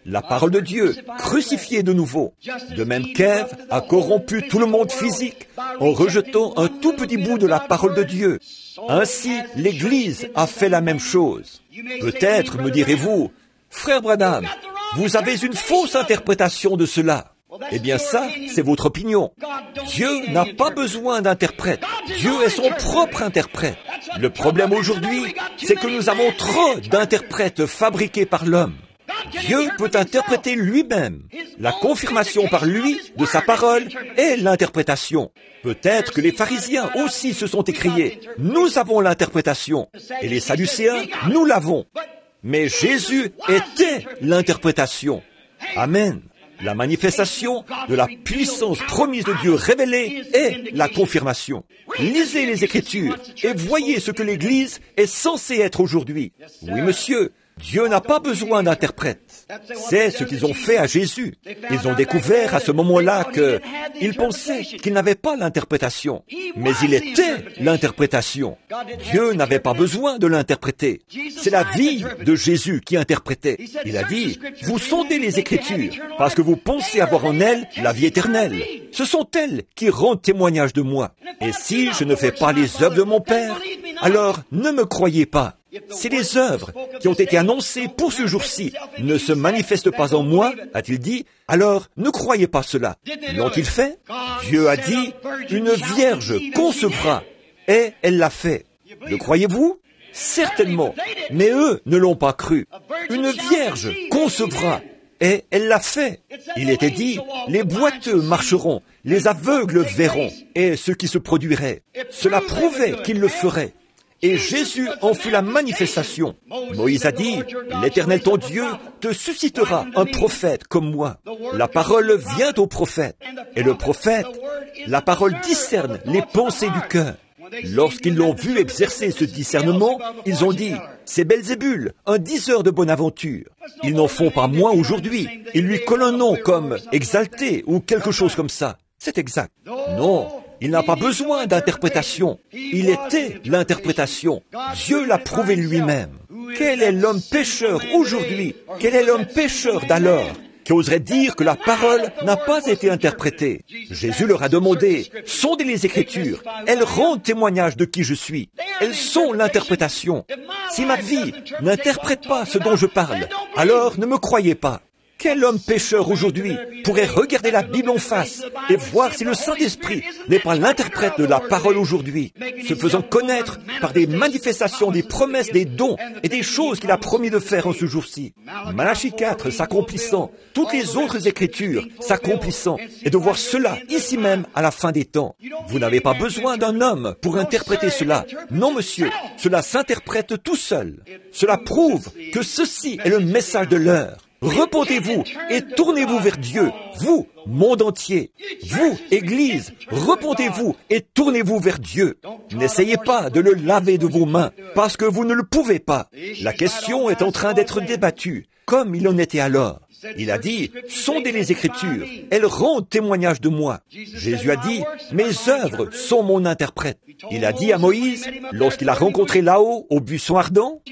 la parole de Dieu, crucifiée de nouveau. De même qu'Ève a corrompu tout le monde physique en rejetant un tout petit bout de la parole de Dieu. Ainsi, l'Église a fait la même chose. Peut-être, me direz-vous, frère Branham, vous avez une fausse interprétation de cela. Eh bien ça, c'est votre opinion. Dieu n'a pas besoin d'interprète. Dieu est son propre interprète. Le problème aujourd'hui, c'est que nous avons trop d'interprètes fabriqués par l'homme. Dieu peut interpréter lui-même. La confirmation par lui de sa parole est l'interprétation. Peut-être que les pharisiens aussi se sont écriés. Nous avons l'interprétation. Et les sadducéens, nous l'avons. Mais Jésus était l'interprétation. Amen. La manifestation de la puissance promise de Dieu révélée est la confirmation. Lisez les Écritures et voyez ce que l'Église est censée être aujourd'hui. Oui, monsieur, Dieu n'a pas besoin d'interprète. C'est ce qu'ils ont fait à Jésus. Ils ont découvert à ce moment-là qu'ils pensaient qu'ils n'avaient pas l'interprétation. Mais il était l'interprétation. Dieu n'avait pas besoin de l'interpréter. C'est la vie de Jésus qui interprétait. Il a dit, vous sondez les Écritures, parce que vous pensez avoir en elles la vie éternelle. Ce sont elles qui rendent témoignage de moi. Et si je ne fais pas les œuvres de mon Père, alors ne me croyez pas. Si les œuvres qui ont été annoncées pour ce jour-ci ne se manifestent pas en moi, a-t-il dit, alors ne croyez pas cela. L'ont-ils fait? Dieu a dit, une vierge concevra, et elle l'a fait. Le croyez-vous? Certainement, mais eux ne l'ont pas cru. Une vierge concevra, et elle l'a fait. Il était dit, les boiteux marcheront, les aveugles verront, et ce qui se produirait. Cela prouvait qu'il le ferait. Et Jésus en fut la manifestation. Moïse a dit, l'Éternel ton Dieu te suscitera un prophète comme moi. La parole vient au prophète. Et le prophète, la parole discerne les pensées du cœur. Lorsqu'ils l'ont vu exercer ce discernement, ils ont dit, c'est Belzébul, un diseur de bonne aventure. Ils n'en font pas moins aujourd'hui. Ils lui collent un nom comme exalté ou quelque chose comme ça. C'est exact. Non. Il n'a pas besoin d'interprétation. Il était l'interprétation. Dieu l'a prouvé lui-même. Quel est l'homme pécheur aujourd'hui? Quel est l'homme pécheur d'alors qui oserait dire que la parole n'a pas été interprétée? Jésus leur a demandé, sondez les Écritures. Elles rendent témoignage de qui je suis. Elles sont l'interprétation. Si ma vie n'interprète pas ce dont je parle, alors ne me croyez pas. Quel homme pécheur aujourd'hui pourrait regarder la Bible en face et voir si le Saint-Esprit n'est pas l'interprète de la parole aujourd'hui, se faisant connaître par des manifestations, des promesses, des dons et des choses qu'il a promis de faire en ce jour-ci. Malachie quatre s'accomplissant, toutes les autres Écritures s'accomplissant, et de voir cela ici même à la fin des temps. Vous n'avez pas besoin d'un homme pour interpréter cela. Non, monsieur, cela s'interprète tout seul. Cela prouve que ceci est le message de l'heure. Repentez-vous et tournez-vous vers Dieu, vous, monde entier. Vous, Église, repentez-vous et tournez-vous vers Dieu. N'essayez pas de le laver de vos mains, parce que vous ne le pouvez pas. La question est en train d'être débattue, comme il en était alors. Il a dit, sondez les Écritures, elles rendent témoignage de moi. Jésus a dit, mes œuvres sont mon interprète. Il a dit à Moïse, lorsqu'il a rencontré là-haut, au buisson ardent,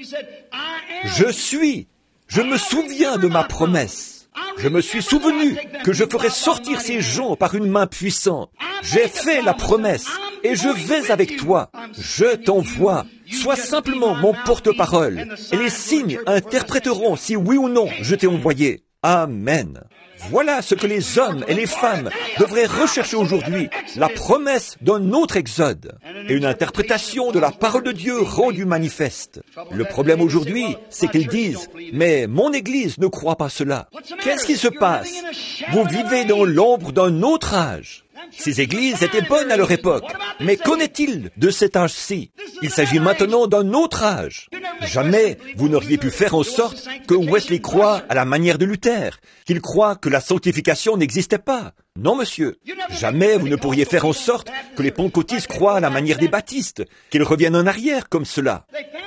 je suis. Je me souviens de ma promesse. Je me suis souvenu que je ferais sortir ces gens par une main puissante. J'ai fait la promesse et je vais avec toi. Je t'envoie. Sois simplement mon porte-parole et les signes interpréteront si oui ou non je t'ai envoyé. Amen. Voilà ce que les hommes et les femmes devraient rechercher aujourd'hui, la promesse d'un autre exode et une interprétation de la parole de Dieu rendue manifeste. Le problème aujourd'hui, c'est qu'ils disent, mais mon Église ne croit pas cela. Qu'est-ce qui se passe? Vous vivez dans l'ombre d'un autre âge. Ces églises étaient bonnes à leur époque, mais qu'en est-il de cet âge-ci? Il s'agit maintenant d'un autre âge. Jamais vous n'auriez pu faire en sorte que Wesley croie à la manière de Luther, qu'il croie que la sanctification n'existait pas. Non, monsieur. Jamais vous ne pourriez faire en sorte que les pentecôtistes croient à la manière des baptistes, qu'ils reviennent en arrière comme cela.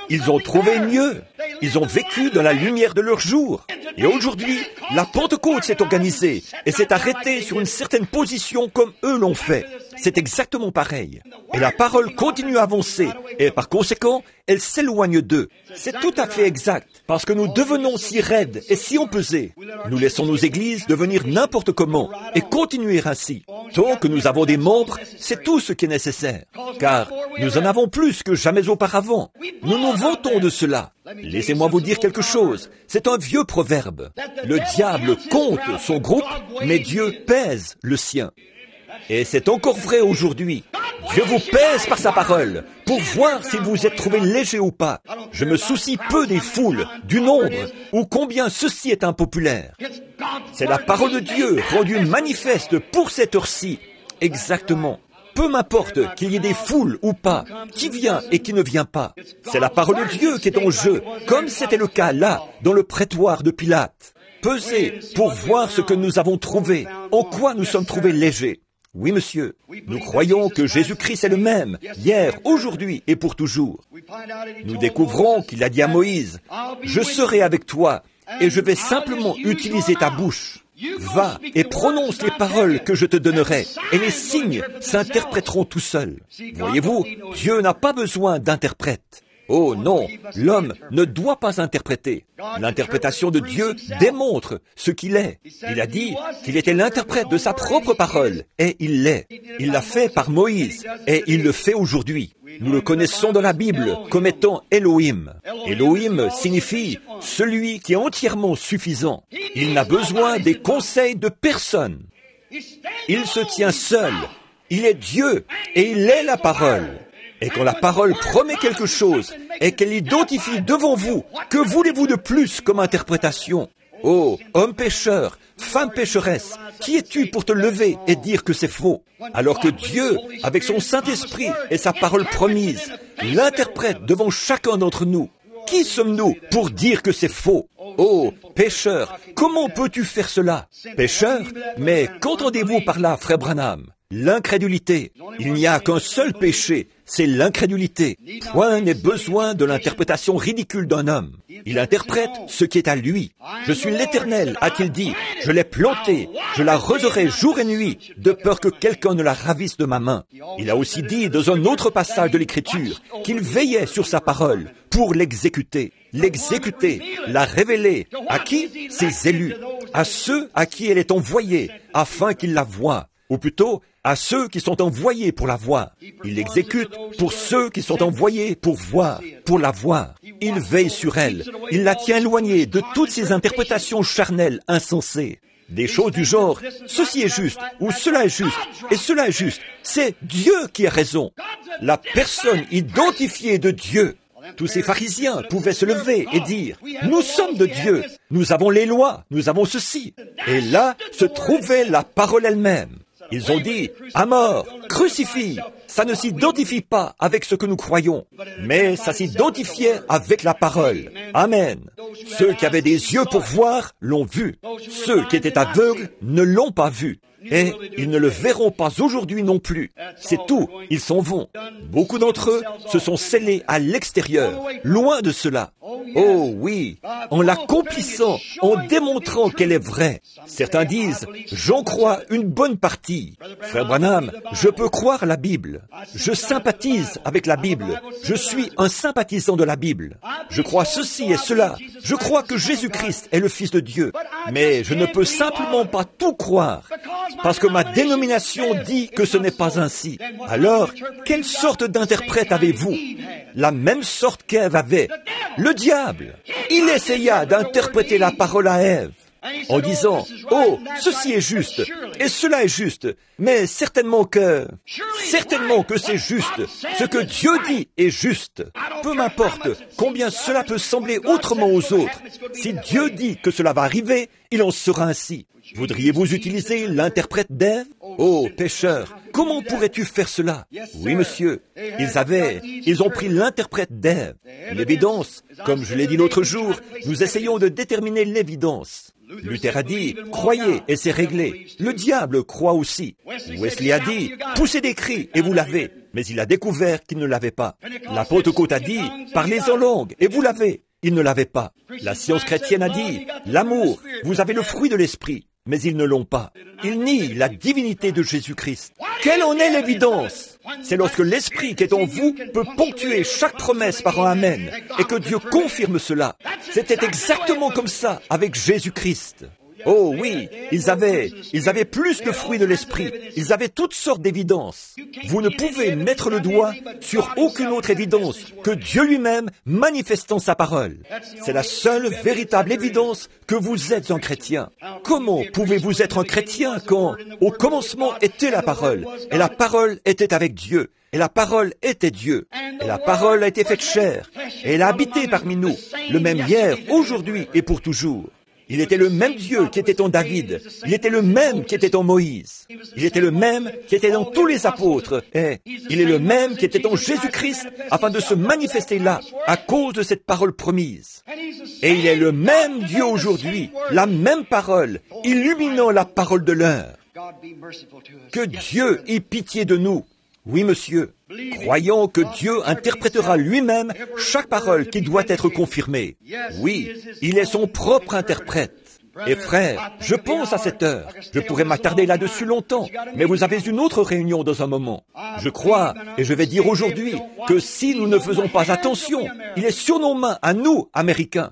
Ils ont trouvé mieux. Ils ont vécu dans la lumière de leur jour. Et aujourd'hui, la Pentecôte s'est organisée et s'est arrêtée sur une certaine position comme eux l'ont fait. C'est exactement pareil. Et la parole continue à avancer et par conséquent, elle s'éloigne d'eux. C'est tout à fait exact, parce que nous devenons si raides et si empesés. Nous laissons nos églises devenir n'importe comment et continuer ainsi. Tant que nous avons des membres, c'est tout ce qui est nécessaire, car nous en avons plus que jamais auparavant. Nous nous vantons de cela. Laissez-moi vous dire quelque chose. C'est un vieux proverbe. Le diable compte son groupe, mais Dieu pèse le sien. Et c'est encore vrai aujourd'hui. Dieu vous pèse par sa parole pour voir si vous êtes trouvé léger ou pas. Je me soucie peu des foules, du nombre, ou combien ceci est impopulaire. C'est la parole de Dieu rendue manifeste pour cette heure-ci. Exactement. Peu m'importe qu'il y ait des foules ou pas, qui vient et qui ne vient pas. C'est la parole de Dieu qui est en jeu, comme c'était le cas là, dans le prétoire de Pilate. Pesez pour voir ce que nous avons trouvé, en quoi nous sommes trouvés légers. Oui, monsieur, nous croyons que Jésus-Christ est le même, hier, aujourd'hui et pour toujours. Nous découvrons qu'il a dit à Moïse, « Je serai avec toi et je vais simplement utiliser ta bouche. Va et prononce les paroles que je te donnerai, et les signes s'interpréteront tout seuls. » Voyez-vous, Dieu n'a pas besoin d'interprète. Oh non, l'homme ne doit pas interpréter. L'interprétation de Dieu démontre ce qu'il est. Il a dit qu'il était l'interprète de sa propre parole, et il l'est. Il l'a fait par Moïse, et il le fait aujourd'hui. Nous le connaissons dans la Bible comme étant Elohim. Elohim signifie celui qui est entièrement suffisant. Il n'a besoin des conseils de personne. Il se tient seul. Il est Dieu, et il est la parole. Et quand la parole promet quelque chose et qu'elle l'identifie devant vous, que voulez-vous de plus comme interprétation? Oh, homme pécheur, femme pécheresse, qui es-tu pour te lever et dire que c'est faux? Alors que Dieu, avec son Saint-Esprit et sa parole promise, l'interprète devant chacun d'entre nous. Qui sommes-nous pour dire que c'est faux? Oh, pécheur, comment peux-tu faire cela? Pécheur? Mais qu'entendez-vous par là, frère Branham? L'incrédulité. Il n'y a qu'un seul péché, c'est l'incrédulité. Point n'est besoin de l'interprétation ridicule d'un homme. Il interprète ce qui est à lui. Je suis l'Éternel, a-t-il dit. Je l'ai planté, je l'arroserai jour et nuit, de peur que quelqu'un ne la ravisse de ma main. Il a aussi dit dans un autre passage de l'Écriture qu'il veillait sur sa parole pour l'exécuter. L'exécuter, la révéler. À qui? Ses élus. À ceux à qui elle est envoyée, afin qu'ils la voient. Ou plutôt, à ceux qui sont envoyés pour la voir. Il l'exécute pour ceux qui sont envoyés pour voir, pour la voir. Il veille sur elle. Il la tient éloignée de toutes ces interprétations charnelles insensées. Des choses du genre, ceci est juste, ou cela est juste, et cela est juste. C'est Dieu qui a raison. La personne identifiée de Dieu. Tous ces pharisiens pouvaient se lever et dire, « Nous sommes de Dieu, nous avons les lois, nous avons ceci. » Et là se trouvait la parole elle-même. Ils ont dit, à mort, crucifie. Ça ne s'identifie pas avec ce que nous croyons, mais ça s'identifiait avec la parole. Amen. Ceux qui avaient des yeux pour voir l'ont vu. Ceux qui étaient aveugles ne l'ont pas vu. Et ils ne le verront pas aujourd'hui non plus. C'est tout, ils s'en vont. Beaucoup d'entre eux se sont scellés à l'extérieur, loin de cela. Oh oui, en l'accomplissant, en démontrant qu'elle est vraie. Certains disent, j'en crois une bonne partie. Frère Branham, je peux croire la Bible. Je sympathise avec la Bible. Je suis un sympathisant de la Bible. Je crois ceci et cela. Je crois que Jésus-Christ est le Fils de Dieu. Mais je ne peux simplement pas tout croire. Parce que ma dénomination dit que ce n'est pas ainsi. Alors, quelle sorte d'interprète avez-vous? La même sorte qu'Ève avait. Le diable. Il essaya d'interpréter la parole à Ève en disant, « Oh, ceci est juste, et cela est juste, mais certainement que... certainement que c'est juste. Ce que Dieu dit est juste. Peu m'importe combien cela peut sembler autrement aux autres. Si Dieu dit que cela va arriver, il en sera ainsi. » Voudriez-vous utiliser l'interprète d'Ève? Oh, pécheur, comment pourrais-tu faire cela? Oui, monsieur, ils avaient, ils ont pris l'interprète d'Ève. L'évidence, comme je l'ai dit l'autre jour, nous essayons de déterminer l'évidence. Luther a dit, croyez et c'est réglé. Le diable croit aussi. Wesley a dit, poussez des cris et vous l'avez. mais il a découvert qu'il ne l'avait pas. La Pentecôte a dit, parlez en langue, et vous l'avez. Il ne l'avait pas. La science chrétienne a dit, l'amour, vous avez le fruit de l'esprit, mais ils ne l'ont pas. Ils nient la divinité de Jésus-Christ. Quelle en est l'évidence? C'est lorsque l'esprit qui est en vous peut ponctuer chaque promesse par un amen, et que Dieu confirme cela. C'était exactement comme ça avec Jésus-Christ. Oh oui, ils avaient, ils avaient plus de fruits de l'esprit. Ils avaient toutes sortes d'évidences. Vous ne pouvez mettre le doigt sur aucune autre évidence que Dieu lui-même manifestant sa parole. C'est la seule véritable évidence que vous êtes un chrétien. Comment pouvez-vous être un chrétien quand, au commencement, était la parole, et la parole était avec Dieu, et la parole était Dieu, et la parole a été faite chair, et elle a habité parmi nous, le même hier, aujourd'hui et pour toujours. Il était le même Dieu qui était en David. Il était le même qui était en Moïse. Il était le même qui était dans tous les apôtres. Et il est le même qui était en Jésus-Christ afin de se manifester là à cause de cette parole promise. Et il est le même Dieu aujourd'hui, la même parole, illuminant la parole de l'heure. Que Dieu ait pitié de nous. Oui, monsieur, croyant que Dieu interprétera lui-même chaque parole qui doit être confirmée. Oui, il est son propre interprète. Et frère, je pense à cette heure. Je pourrais m'attarder là-dessus longtemps, mais vous avez une autre réunion dans un moment. Je crois, et je vais dire aujourd'hui, que si nous ne faisons pas attention, il est sur nos mains, à nous, Américains.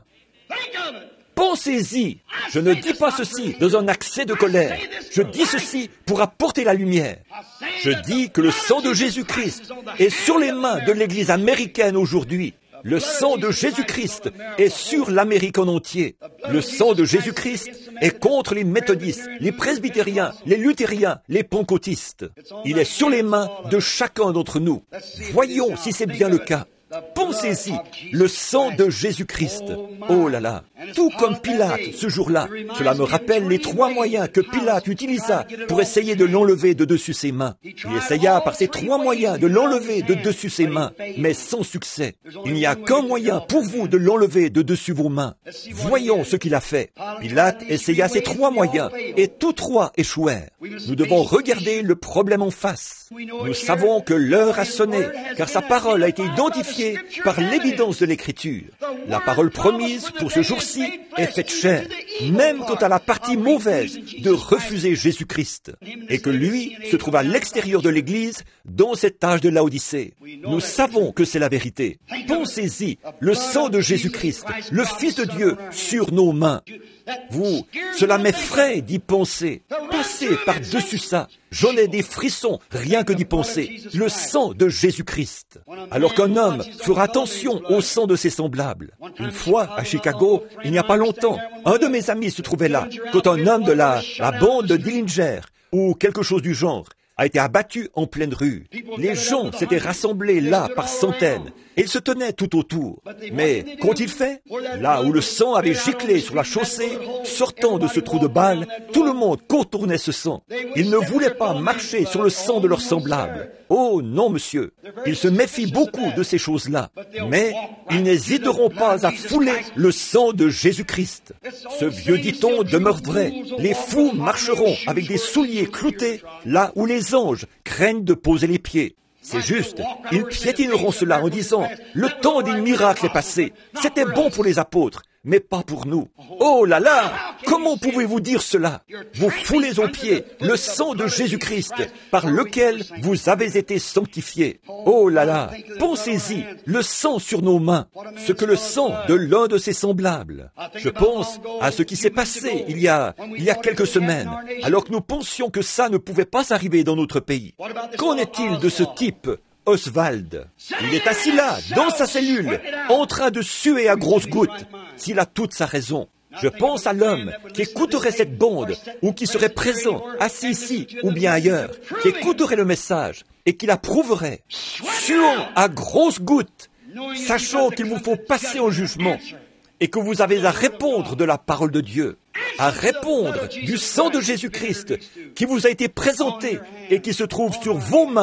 Pensez-y. Je ne dis pas ceci dans un accès de colère. Je dis ceci pour apporter la lumière. Je dis que le sang de Jésus-Christ est sur les mains de l'Église américaine aujourd'hui. Le sang de Jésus-Christ est sur l'Amérique en entier. Le sang de Jésus-Christ est contre les méthodistes, les presbytériens, les luthériens, les pentecôtistes. Il est sur les mains de chacun d'entre nous. Voyons si c'est bien le cas. Pensez-y, le sang de Jésus-Christ. Oh là là, tout comme Pilate ce jour-là. Cela me rappelle les trois moyens que Pilate utilisa pour essayer de l'enlever de dessus ses mains. Il essaya par ces trois moyens de l'enlever de dessus ses mains, mais sans succès. Il n'y a qu'un moyen pour vous de l'enlever de dessus vos mains. Voyons ce qu'il a fait. Pilate essaya ces trois moyens et tous trois échouèrent. Nous devons regarder le problème en face. Nous savons que l'heure a sonné, car sa parole a été identifiée par l'évidence de l'Écriture. La parole promise pour ce jour-ci est faite chair, même quant à la partie mauvaise de refuser Jésus-Christ, et que lui se trouve à l'extérieur de l'Église dans cet âge de Laodicée. Nous savons que c'est la vérité. Pensez-y, le sang de Jésus-Christ, le Fils de Dieu, sur nos mains. Vous, cela m'effraie d'y penser. Passez par-dessus ça. J'en ai des frissons, rien que d'y penser. Le sang de Jésus-Christ. Alors qu'un homme fera attention au sang de ses semblables. Une fois, à Chicago, il n'y a pas longtemps, un de mes amis se trouvait là, quand un homme de la, la bande de Dillinger, ou quelque chose du genre, a été abattu en pleine rue. Les gens s'étaient rassemblés là par centaines, et ils se tenaient tout autour. Mais qu'ont-ils fait? Là où le sang avait giclé sur la chaussée, sortant de ce trou de balle, tout le monde contournait ce sang. Ils ne voulaient pas marcher sur le sang de leurs semblables. Oh non, monsieur, ils se méfient beaucoup de ces choses-là, mais ils n'hésiteront pas à fouler le sang de Jésus-Christ. Ce vieux dicton demeure vrai. Les fous marcheront avec des souliers cloutés là où les anges craignent de poser les pieds. C'est juste, ils piétineront cela en disant, le temps des miracles est passé. C'était bon pour les apôtres, mais pas pour nous. Oh là là! Comment pouvez-vous dire cela? Vous foulez aux pieds le sang de Jésus-Christ, par lequel vous avez été sanctifiés. Oh là là! Pensez-y, le sang sur nos mains, ce que le sang de l'un de ses semblables. Je pense à ce qui s'est passé il y a, il y a quelques semaines, alors que nous pensions que ça ne pouvait pas arriver dans notre pays. Qu'en est-il de ce type, Oswald? Il est assis là, dans sa cellule, en train de suer à grosses gouttes. S'il a toute sa raison. Je pense à l'homme qui écouterait cette bande, ou qui serait présent, assis ici, ou bien ailleurs, qui écouterait le message, et qui l'approuverait, suant à grosses gouttes, sachant qu'il vous faut passer en jugement, et que vous avez à répondre de la parole de Dieu, à répondre du sang de Jésus-Christ, qui vous a été présenté, et qui se trouve sur vos mains,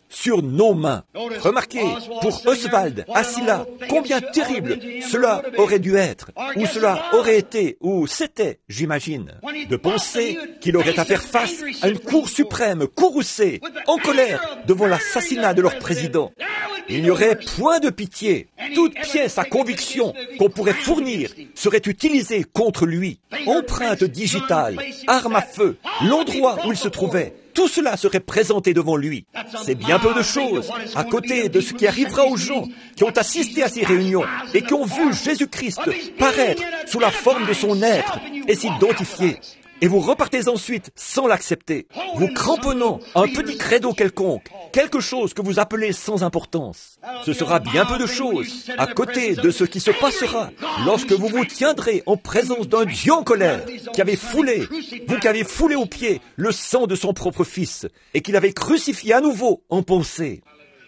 sur nos mains. Remarquez, pour Oswald, assis là, combien terrible cela aurait dû être, ou cela aurait été, ou c'était, j'imagine, de penser qu'il aurait à faire face à une Cour suprême courroucée, en colère, devant l'assassinat de leur président. Il n'y aurait point de pitié. Toute pièce à conviction qu'on pourrait fournir serait utilisée contre lui. Empreinte digitale, arme à feu, l'endroit où il se trouvait, tout cela serait présenté devant lui. C'est bien peu de choses à côté de ce qui arrivera aux gens qui ont assisté à ces réunions et qui ont vu Jésus-Christ paraître sous la forme de son être et s'identifier. Et vous repartez ensuite sans l'accepter, vous cramponnant un petit credo quelconque, quelque chose que vous appelez sans importance. Ce sera bien peu de choses à côté de ce qui se passera lorsque vous vous tiendrez en présence d'un Dieu en colère qui avait foulé, vous qui avez foulé aux pieds le sang de son propre Fils et qu'il avait crucifié à nouveau en pensée,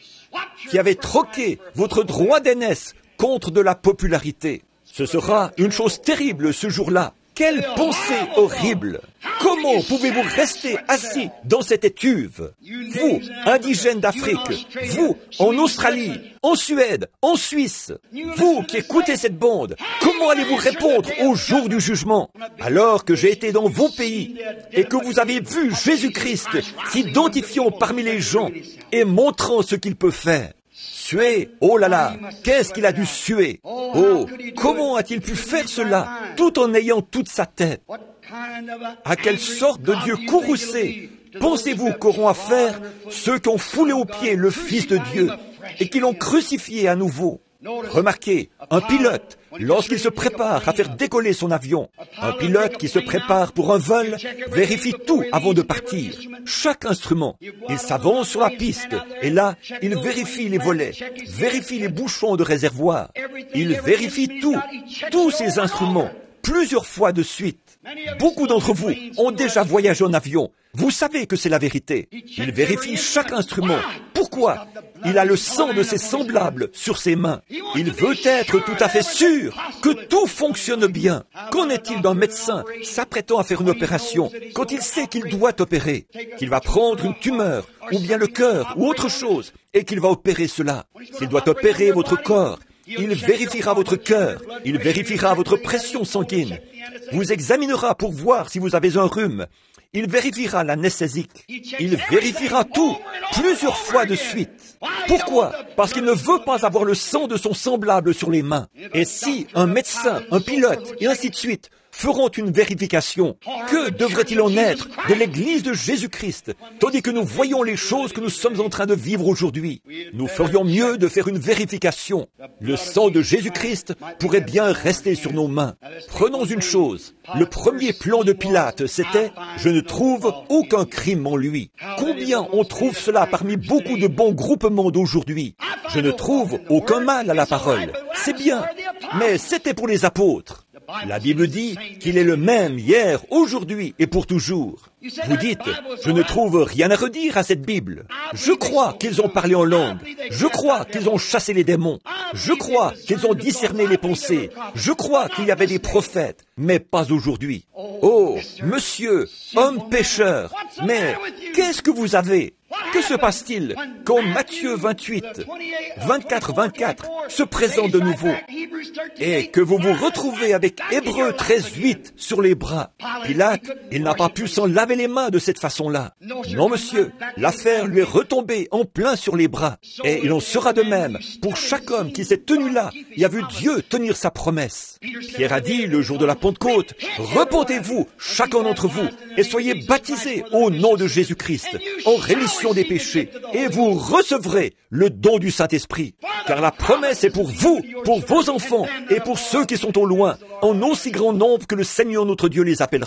qui avait troqué votre droit d'aînesse contre de la popularité. Ce sera une chose terrible ce jour-là. Quelle pensée horrible! Comment pouvez-vous rester assis dans cette étuve? Vous, indigènes d'Afrique, vous, en Australie, en Suède, en Suisse, vous qui écoutez cette bande, comment allez-vous répondre au jour du jugement, alors que j'ai été dans vos pays et que vous avez vu Jésus-Christ s'identifiant parmi les gens et montrant ce qu'il peut faire? Suer, oh là là, qu'est-ce qu'il a dû suer? Oh, comment a-t-il pu faire cela tout en ayant toute sa tête? À quelle sorte de Dieu courroucé pensez-vous qu'auront à faire ceux qui ont foulé aux pieds le Fils de Dieu et qui l'ont crucifié à nouveau? Remarquez, un pilote, lorsqu'il se prépare à faire décoller son avion, un pilote qui se prépare pour un vol, vérifie tout avant de partir, chaque instrument. Il s'avance sur la piste, et là, il vérifie les volets, vérifie les bouchons de réservoir. Il vérifie tout, tous ces instruments, plusieurs fois de suite. Beaucoup d'entre vous ont déjà voyagé en avion. Vous savez que c'est la vérité. Il vérifie chaque instrument. Pourquoi? Il a le sang de ses semblables sur ses mains. Il veut être tout à fait sûr que tout fonctionne bien. Qu'en est-il d'un médecin s'apprêtant à faire une opération quand il sait qu'il doit opérer, qu'il va prendre une tumeur, ou bien le cœur, ou autre chose, et qu'il va opérer cela? S'il doit opérer votre corps, il vérifiera votre cœur, il vérifiera votre pression sanguine, vous examinera pour voir si vous avez un rhume, il vérifiera l'anesthésique, il vérifiera tout plusieurs fois de suite. Pourquoi? Parce qu'il ne veut pas avoir le sang de son semblable sur les mains. Et si un médecin, un pilote, et ainsi de suite, feront une vérification, que devrait-il en être de l'Église de Jésus-Christ, tandis que nous voyons les choses que nous sommes en train de vivre aujourd'hui? Nous ferions mieux de faire une vérification. Le sang de Jésus-Christ pourrait bien rester sur nos mains. Prenons une chose. Le premier plan de Pilate, c'était « Je ne trouve aucun crime en lui ». Combien on trouve cela parmi beaucoup de bons groupements d'aujourd'hui? Je ne trouve aucun mal à la parole. C'est bien, mais c'était pour les apôtres. La Bible dit qu'il est le même hier, aujourd'hui et pour toujours. Vous dites, je ne trouve rien à redire à cette Bible. Je crois qu'ils ont parlé en langue. Je crois qu'ils ont chassé les démons. Je crois qu'ils ont discerné les pensées. Je crois qu'il y avait des prophètes, mais pas aujourd'hui. Oh, monsieur, homme pécheur, mais qu'est-ce que vous avez? Que se passe-t-il quand Matthieu vingt-huit, vingt-quatre vingt-quatre se présente de nouveau et que vous vous retrouvez avec Hébreux treize huit sur les bras? Pilate, il n'a pas pu s'en laver les mains de cette façon-là. Non, monsieur, l'affaire lui est retombée en plein sur les bras. Et il en sera de même pour chaque homme qui s'est tenu là et a vu Dieu tenir sa promesse. Pierre a dit le jour de la Pentecôte, « Repentez-vous, chacun d'entre vous, et soyez baptisés au nom de Jésus-Christ, en rémission des péchés, et vous recevrez le don du Saint-Esprit. Car la promesse est pour vous, pour vos enfants, et pour ceux qui sont au loin, en aussi grand nombre que le Seigneur notre Dieu les appellera. »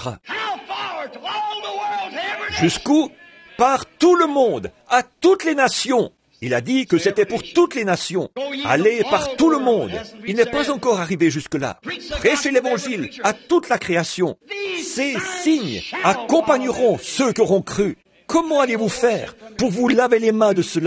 Jusqu'où? Par tout le monde, à toutes les nations. Il a dit que c'était pour toutes les nations. Allez par tout le monde. Il n'est pas encore arrivé jusque-là. Prêchez l'Évangile à toute la création. Ces signes accompagneront ceux qui auront cru. Comment allez-vous faire pour vous laver les mains de cela?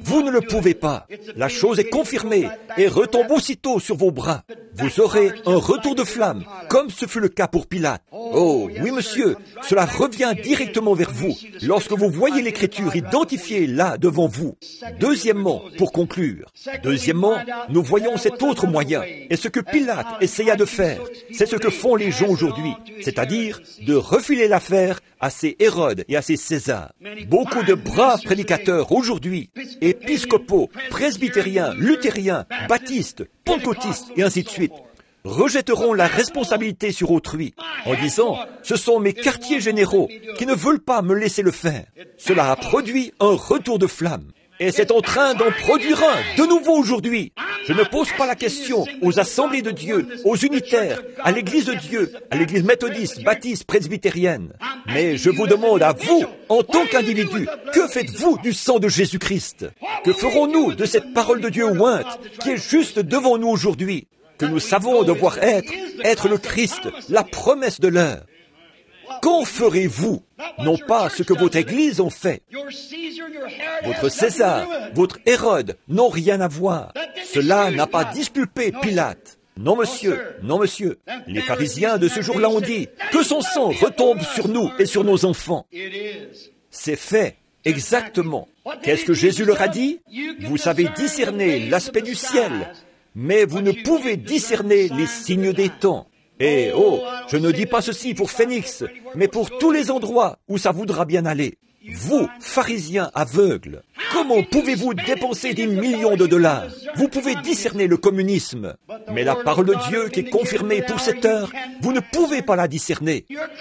Vous ne le pouvez pas. La chose est confirmée et retombe aussitôt sur vos bras. Vous aurez un retour de flamme, comme ce fut le cas pour Pilate. Oh, oui, monsieur, cela revient directement vers vous, lorsque vous voyez l'Écriture identifiée là devant vous. Deuxièmement, pour conclure, deuxièmement, nous voyons cet autre moyen, et ce que Pilate essaya de faire, c'est ce que font les gens aujourd'hui, c'est-à-dire de refiler l'affaire à ces Hérodes et à ces Césars. Beaucoup de braves prédicateurs aujourd'hui, épiscopaux, presbytériens, luthériens, baptistes, pentecôtistes et ainsi de suite, rejetteront la responsabilité sur autrui en disant « Ce sont mes quartiers généraux qui ne veulent pas me laisser le faire. » Cela a produit un retour de flamme. Et c'est en train d'en produire un de nouveau aujourd'hui. Je ne pose pas la question aux assemblées de Dieu, aux unitaires, à l'Église de Dieu, à l'Église méthodiste, baptiste, presbytérienne. Mais je vous demande à vous, en tant qu'individu, que faites-vous du sang de Jésus-Christ? Que ferons-nous de cette parole de Dieu ointe qui est juste devant nous aujourd'hui, que nous savons devoir être, être le Christ, la promesse de l'heure? Qu'en ferez-vous? Non pas ce que votre Église en fait. Votre César, votre Hérode n'ont rien à voir. Cela n'a pas disculpé Pilate. Non, monsieur, non, monsieur. Les pharisiens de ce jour-là ont dit que son sang retombe sur nous et sur nos enfants. C'est fait, exactement. Qu'est-ce que Jésus leur a dit? Vous savez discerner l'aspect du ciel, mais vous ne pouvez discerner les signes des temps. Et oh, je ne dis pas ceci pour Phoenix, mais pour tous les endroits où ça voudra bien aller. Vous, pharisiens aveugles, comment pouvez-vous dépenser des millions de dollars? Vous pouvez discerner le communisme, mais la parole de Dieu qui est confirmée pour cette heure, vous ne pouvez pas la discerner.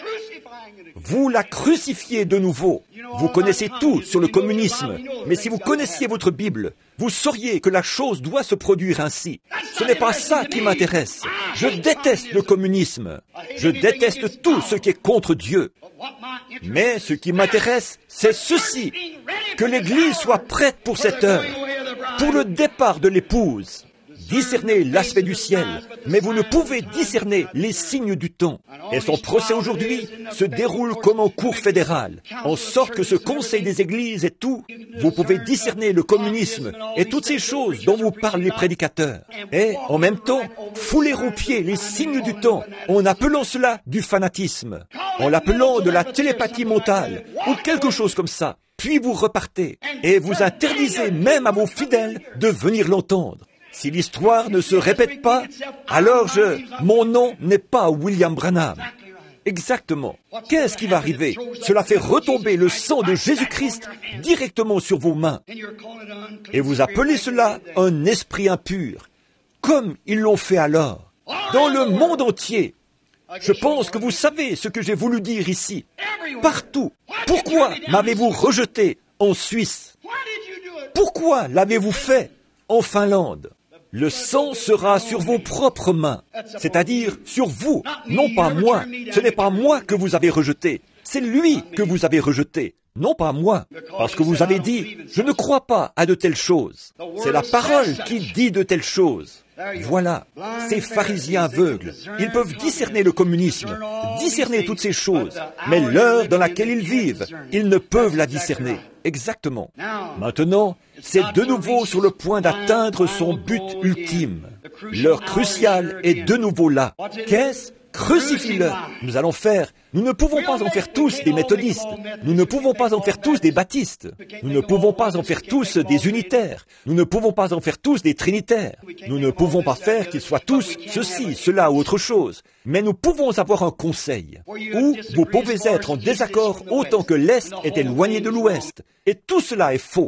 Vous la crucifiez de nouveau. Vous connaissez tout sur le communisme, mais si vous connaissiez votre Bible, vous sauriez que la chose doit se produire ainsi. Ce n'est pas ça qui m'intéresse. Je déteste le communisme. Je déteste tout ce qui est contre Dieu. Mais ce qui m'intéresse, c'est ceci, que l'Église soit prête pour cette heure, pour le départ de l'épouse. Discernez l'aspect du ciel, mais vous ne pouvez discerner les signes du temps. Et son procès aujourd'hui se déroule comme en cour fédérale, en sorte que ce conseil des églises et tout, vous pouvez discerner le communisme et toutes ces choses dont vous parlent les prédicateurs. Et, en même temps, fouler aux pieds les signes du temps, en appelant cela du fanatisme, en l'appelant de la télépathie mentale, ou quelque chose comme ça. Puis vous repartez, et vous interdisez même à vos fidèles de venir l'entendre. Si l'histoire ne se répète pas, alors je, mon nom n'est pas William Branham. Exactement. Qu'est-ce qui va arriver? Cela fait retomber le sang de Jésus-Christ directement sur vos mains. Et vous appelez cela un esprit impur, comme ils l'ont fait alors. Dans le monde entier, je pense que vous savez ce que j'ai voulu dire ici. Partout. Pourquoi m'avez-vous rejeté en Suisse? Pourquoi l'avez-vous fait en Finlande? Le sang sera sur vos propres mains, c'est-à-dire sur vous, non pas moi. Ce n'est pas moi que vous avez rejeté, c'est lui que vous avez rejeté, non pas moi. Parce que vous avez dit, je ne crois pas à de telles choses. C'est la parole qui dit de telles choses. Voilà, ces pharisiens aveugles, ils peuvent discerner le communisme, discerner toutes ces choses, mais l'heure dans laquelle ils vivent, ils ne peuvent la discerner. Exactement. Maintenant, c'est de nouveau sur le point d'atteindre son but ultime. L'heure cruciale est de nouveau là. Qu'est-ce? Crucifie-le. Nous allons faire, nous ne pouvons pas en faire tous des méthodistes. Nous ne pouvons pas en faire tous des baptistes. Nous ne pouvons pas en faire tous des unitaires. Nous ne pouvons pas en faire tous des trinitaires. Nous ne pouvons pas faire qu'ils soient tous ceci, cela ou autre chose. Mais nous pouvons avoir un conseil où vous pouvez être en désaccord autant que l'Est est éloigné de l'Ouest. Et tout cela est faux.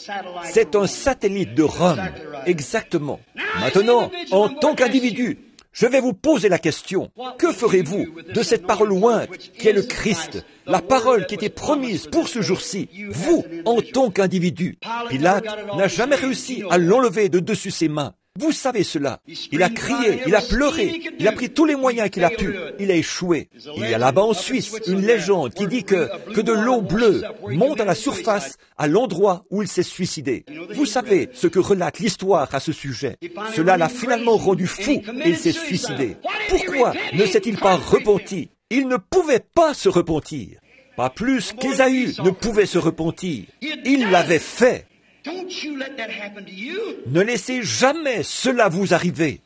C'est un satellite de Rome. Exactement. Maintenant, en tant qu'individu, je vais vous poser la question. Que ferez-vous de cette parole ointe qui est le Christ, la parole qui était promise pour ce jour-ci, vous, en tant qu'individu? Pilate n'a jamais réussi à l'enlever de dessus ses mains. Vous savez cela. Il a crié, il a pleuré, il a pris tous les moyens qu'il a pu. Il a échoué. Il y a là-bas en Suisse une légende qui dit que, que de l'eau bleue monte à la surface à l'endroit où il s'est suicidé. Vous savez ce que relate l'histoire à ce sujet. Cela l'a finalement rendu fou et il s'est suicidé. Pourquoi ne s'est-il pas repenti? Il ne pouvait pas se repentir. Pas plus qu'Ésaü ne pouvait se repentir. Il l'avait fait. Ne laissez jamais cela vous arriver.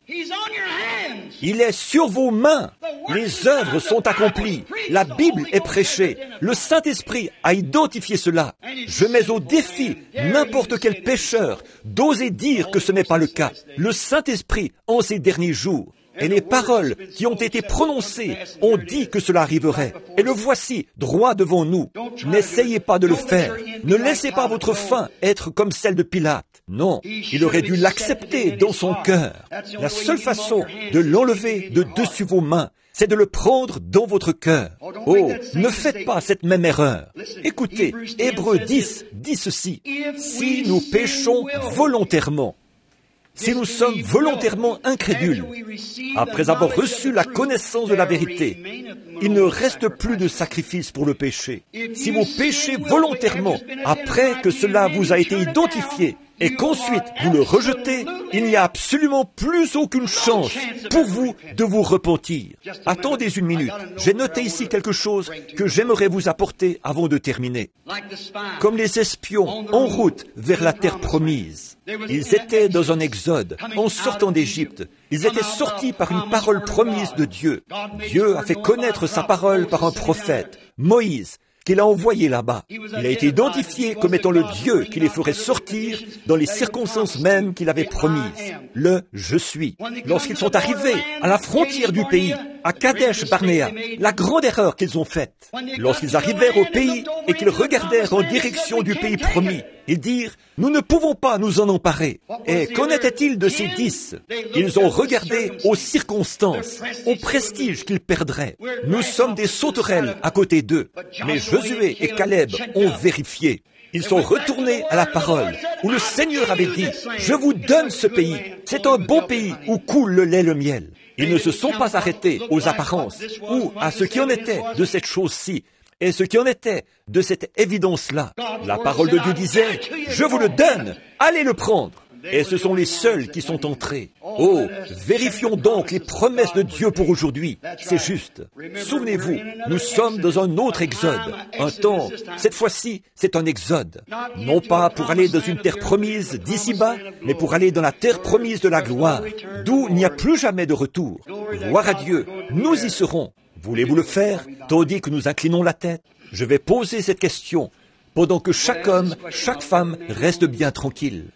Il est sur vos mains. Les œuvres sont accomplies. La Bible est prêchée. Le Saint-Esprit a identifié cela. Je mets au défi n'importe quel pécheur d'oser dire que ce n'est pas le cas. Le Saint-Esprit, en ces derniers jours, et les paroles qui ont été prononcées ont dit que cela arriverait. Et le voici, droit devant nous. N'essayez pas de le faire. Ne laissez pas votre fin être comme celle de Pilate. Non, il aurait dû l'accepter dans son cœur. La seule façon de l'enlever de dessus vos mains, c'est de le prendre dans votre cœur. Oh, ne faites pas cette même erreur. Écoutez, Hébreux dix dit ceci. Si nous péchons volontairement, si nous sommes volontairement incrédules, après avoir reçu la connaissance de la vérité, il ne reste plus de sacrifice pour le péché. Si vous péchez volontairement, après que cela vous a été identifié, et qu'ensuite vous le rejetez, il n'y a absolument plus aucune chance pour vous de vous repentir. Attendez une minute, j'ai noté ici quelque chose que j'aimerais vous apporter avant de terminer. Comme les espions en route vers la terre promise, ils étaient dans un exode, en sortant d'Égypte. Ils étaient sortis par une parole promise de Dieu. Dieu a fait connaître sa parole par un prophète, Moïse, qu'il a envoyé là-bas. Il a été identifié comme étant le Dieu qui les ferait sortir dans les circonstances mêmes qu'il avait promises. Le « Je suis ». Lorsqu'ils sont arrivés à la frontière du pays, à Kadesh Barnéa, la grande erreur qu'ils ont faite, lorsqu'ils arrivèrent au pays et qu'ils regardèrent en direction du pays promis, ils dirent « Nous ne pouvons pas nous en emparer ». Et qu'en était-il de ces dix? Ils ont regardé aux circonstances, au prestige qu'ils perdraient. Nous sommes des sauterelles à côté d'eux. Mais Josué et Caleb ont vérifié. Ils sont retournés à la parole, où le Seigneur avait dit « Je vous donne ce pays. C'est un bon pays où coule le lait et le miel. » Ils ne se sont pas arrêtés aux apparences ou à ce qui en était de cette chose-ci et ce qui en était de cette évidence-là. La parole de Dieu disait « Je vous le donne. Allez le prendre. » Et ce sont les seuls qui sont entrés. Oh, vérifions donc les promesses de Dieu pour aujourd'hui. C'est juste. Souvenez-vous, nous sommes dans un autre exode. Un temps, cette fois-ci, c'est un exode. Non pas pour aller dans une terre promise d'ici-bas, mais pour aller dans la terre promise de la gloire, d'où il n'y a plus jamais de retour. Gloire à Dieu, nous y serons. Voulez-vous le faire, tandis que nous inclinons la tête? Je vais poser cette question, pendant que chaque homme, chaque femme reste bien tranquille.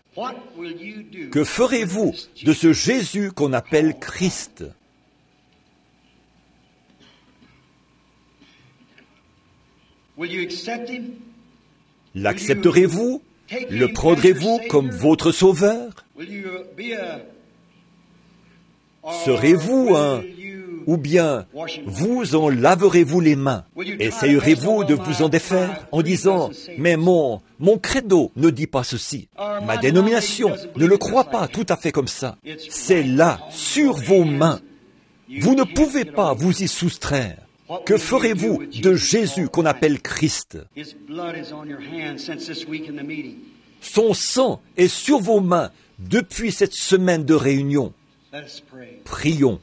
Que ferez-vous de ce Jésus qu'on appelle Christ? L'accepterez-vous? Le prendrez-vous comme votre sauveur? Serez-vous un... Ou bien, vous en laverez-vous les mains? Essayerez-vous de vous en défaire en disant, mais mon, mon credo ne dit pas ceci. Ma dénomination ne le croit pas tout à fait comme ça. C'est là, sur vos mains. Vous ne pouvez pas vous y soustraire. Que ferez-vous de Jésus qu'on appelle Christ? Son sang est sur vos mains depuis cette semaine de réunion. Prions.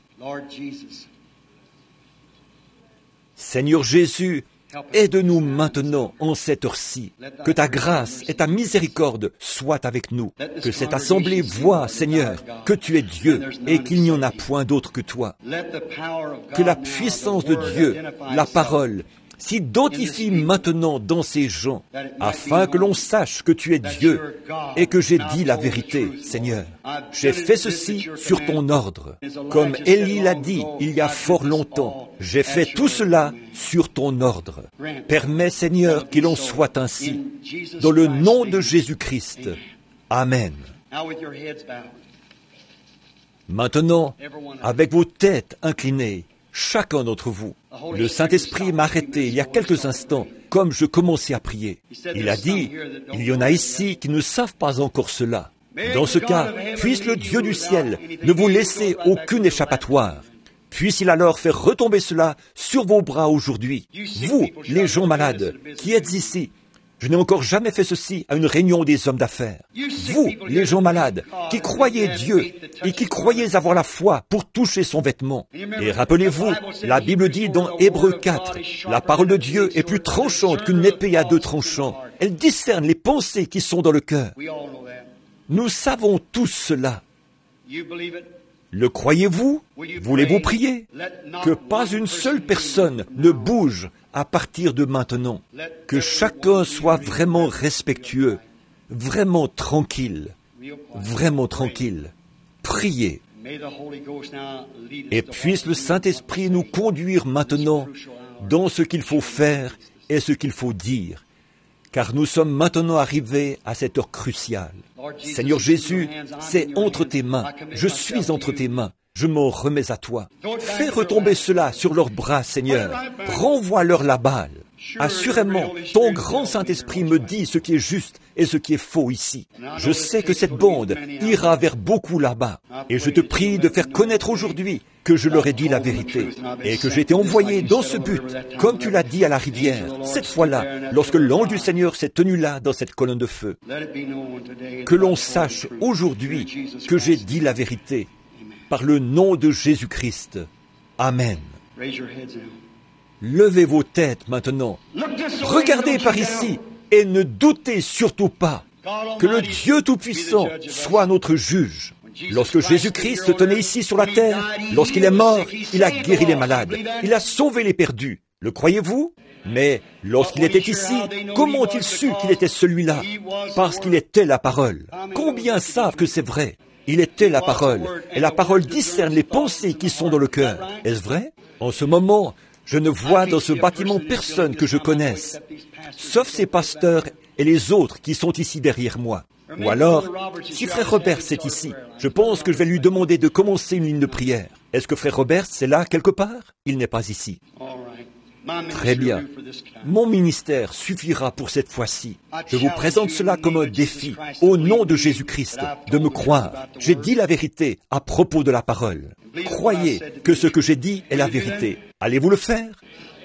Seigneur Jésus, aide-nous maintenant en cette heure-ci. Que ta grâce et ta miséricorde soient avec nous. Que cette assemblée voie, Seigneur, que tu es Dieu et qu'il n'y en a point d'autre que toi. Que la puissance de Dieu, la parole, s'identifie maintenant dans ces gens, afin que l'on sache que tu es Dieu et que j'ai dit la vérité, Seigneur. J'ai fait ceci sur ton ordre. Comme Élie l'a dit il y a fort longtemps, j'ai fait tout cela sur ton ordre. Permets, Seigneur, qu'il en soit ainsi. Dans le nom de Jésus-Christ. Amen. Maintenant, avec vos têtes inclinées, chacun d'entre vous, le Saint-Esprit m'a arrêté il y a quelques instants, comme je commençais à prier. Il a dit, il y en a ici qui ne savent pas encore cela. Dans ce cas, puisse le Dieu du ciel ne vous laisser aucune échappatoire. Puisse-il alors faire retomber cela sur vos bras aujourd'hui. Vous, les gens malades, qui êtes ici, Je n'ai encore jamais fait ceci à une réunion des hommes d'affaires. Vous, les gens malades, qui croyez Dieu et qui croyez avoir la foi pour toucher son vêtement. Et rappelez-vous, la Bible dit dans Hébreux quatre, la parole de Dieu est plus tranchante qu'une épée à deux tranchants. Elle discerne les pensées qui sont dans le cœur. Nous savons tous cela. Le croyez-vous? Voulez-vous prier? Que pas une seule personne ne bouge à partir de maintenant. Que chacun soit vraiment respectueux, vraiment tranquille, vraiment tranquille. Priez. Et puisse le Saint-Esprit nous conduire maintenant dans ce qu'il faut faire et ce qu'il faut dire. Car nous sommes maintenant arrivés à cette heure cruciale. Seigneur Jésus, c'est entre tes mains. Je suis entre tes mains. Je m'en remets à toi. Fais retomber cela sur leurs bras, Seigneur. Renvoie-leur la balle. Assurément, ton grand Saint-Esprit me dit ce qui est juste et ce qui est faux ici. Je sais que cette bande ira vers beaucoup là-bas. Et je te prie de faire connaître aujourd'hui que je leur ai dit la vérité et que j'ai été envoyé dans ce but, comme tu l'as dit à la rivière, cette fois-là, lorsque l'ange du Seigneur s'est tenu là dans cette colonne de feu. Que l'on sache aujourd'hui que j'ai dit la vérité par le nom de Jésus-Christ. Amen. Levez vos têtes maintenant. Regardez par ici et ne doutez surtout pas que le Dieu Tout-Puissant soit notre juge. Lorsque Jésus-Christ se tenait ici sur la terre, lorsqu'il est mort, il a guéri les malades, il a sauvé les perdus. Le croyez-vous? Mais lorsqu'il était ici, comment ont-ils su qu'il était celui-là? Parce qu'il était la parole. Combien savent que c'est vrai? Il était la parole, et la parole discerne les pensées qui sont dans le cœur. Est-ce vrai? En ce moment, je ne vois dans ce bâtiment personne que je connaisse, sauf ces pasteurs et les autres qui sont ici derrière moi. Ou alors, si Frère Robert est ici, je pense que je vais lui demander de commencer une ligne de prière. Est-ce que Frère Robert est là quelque part? Il n'est pas ici. Très bien. Mon ministère suffira pour cette fois-ci. Je vous présente cela comme un défi, au nom de Jésus-Christ, de me croire. J'ai dit la vérité à propos de la parole. Croyez que ce que j'ai dit est la vérité. Allez-vous le faire?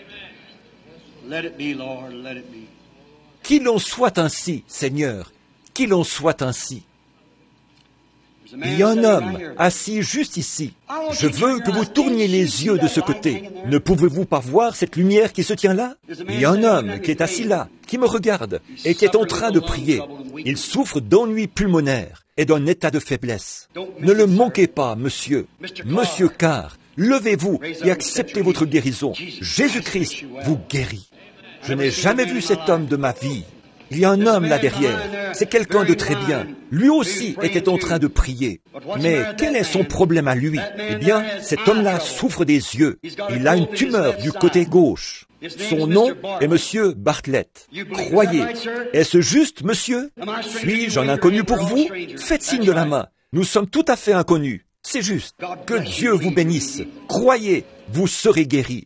Qu'il en soit ainsi, Seigneur, qu'il en soit ainsi. Il y a un homme assis juste ici. Je veux que vous tourniez les yeux de ce côté. Ne pouvez-vous pas voir cette lumière qui se tient là? Il y a un homme qui est assis là, qui me regarde et qui est en train de prier. Il souffre d'ennui pulmonaire et d'un état de faiblesse. Ne le manquez pas, monsieur. Monsieur Carr, levez-vous et acceptez votre guérison. Jésus-Christ vous guérit. Je n'ai jamais vu cet homme de ma vie. Il y a un homme là derrière. C'est quelqu'un de très bien. Lui aussi était en train de prier. Mais quel est son problème à lui? Eh bien, cet homme-là souffre des yeux. Il a une tumeur du côté gauche. Son nom est Monsieur Bartlett. Croyez. Est-ce juste, monsieur? Suis-je un inconnu pour vous? Faites signe de la main. Nous sommes tout à fait inconnus. C'est juste. Que Dieu vous bénisse. Croyez, vous serez guéris.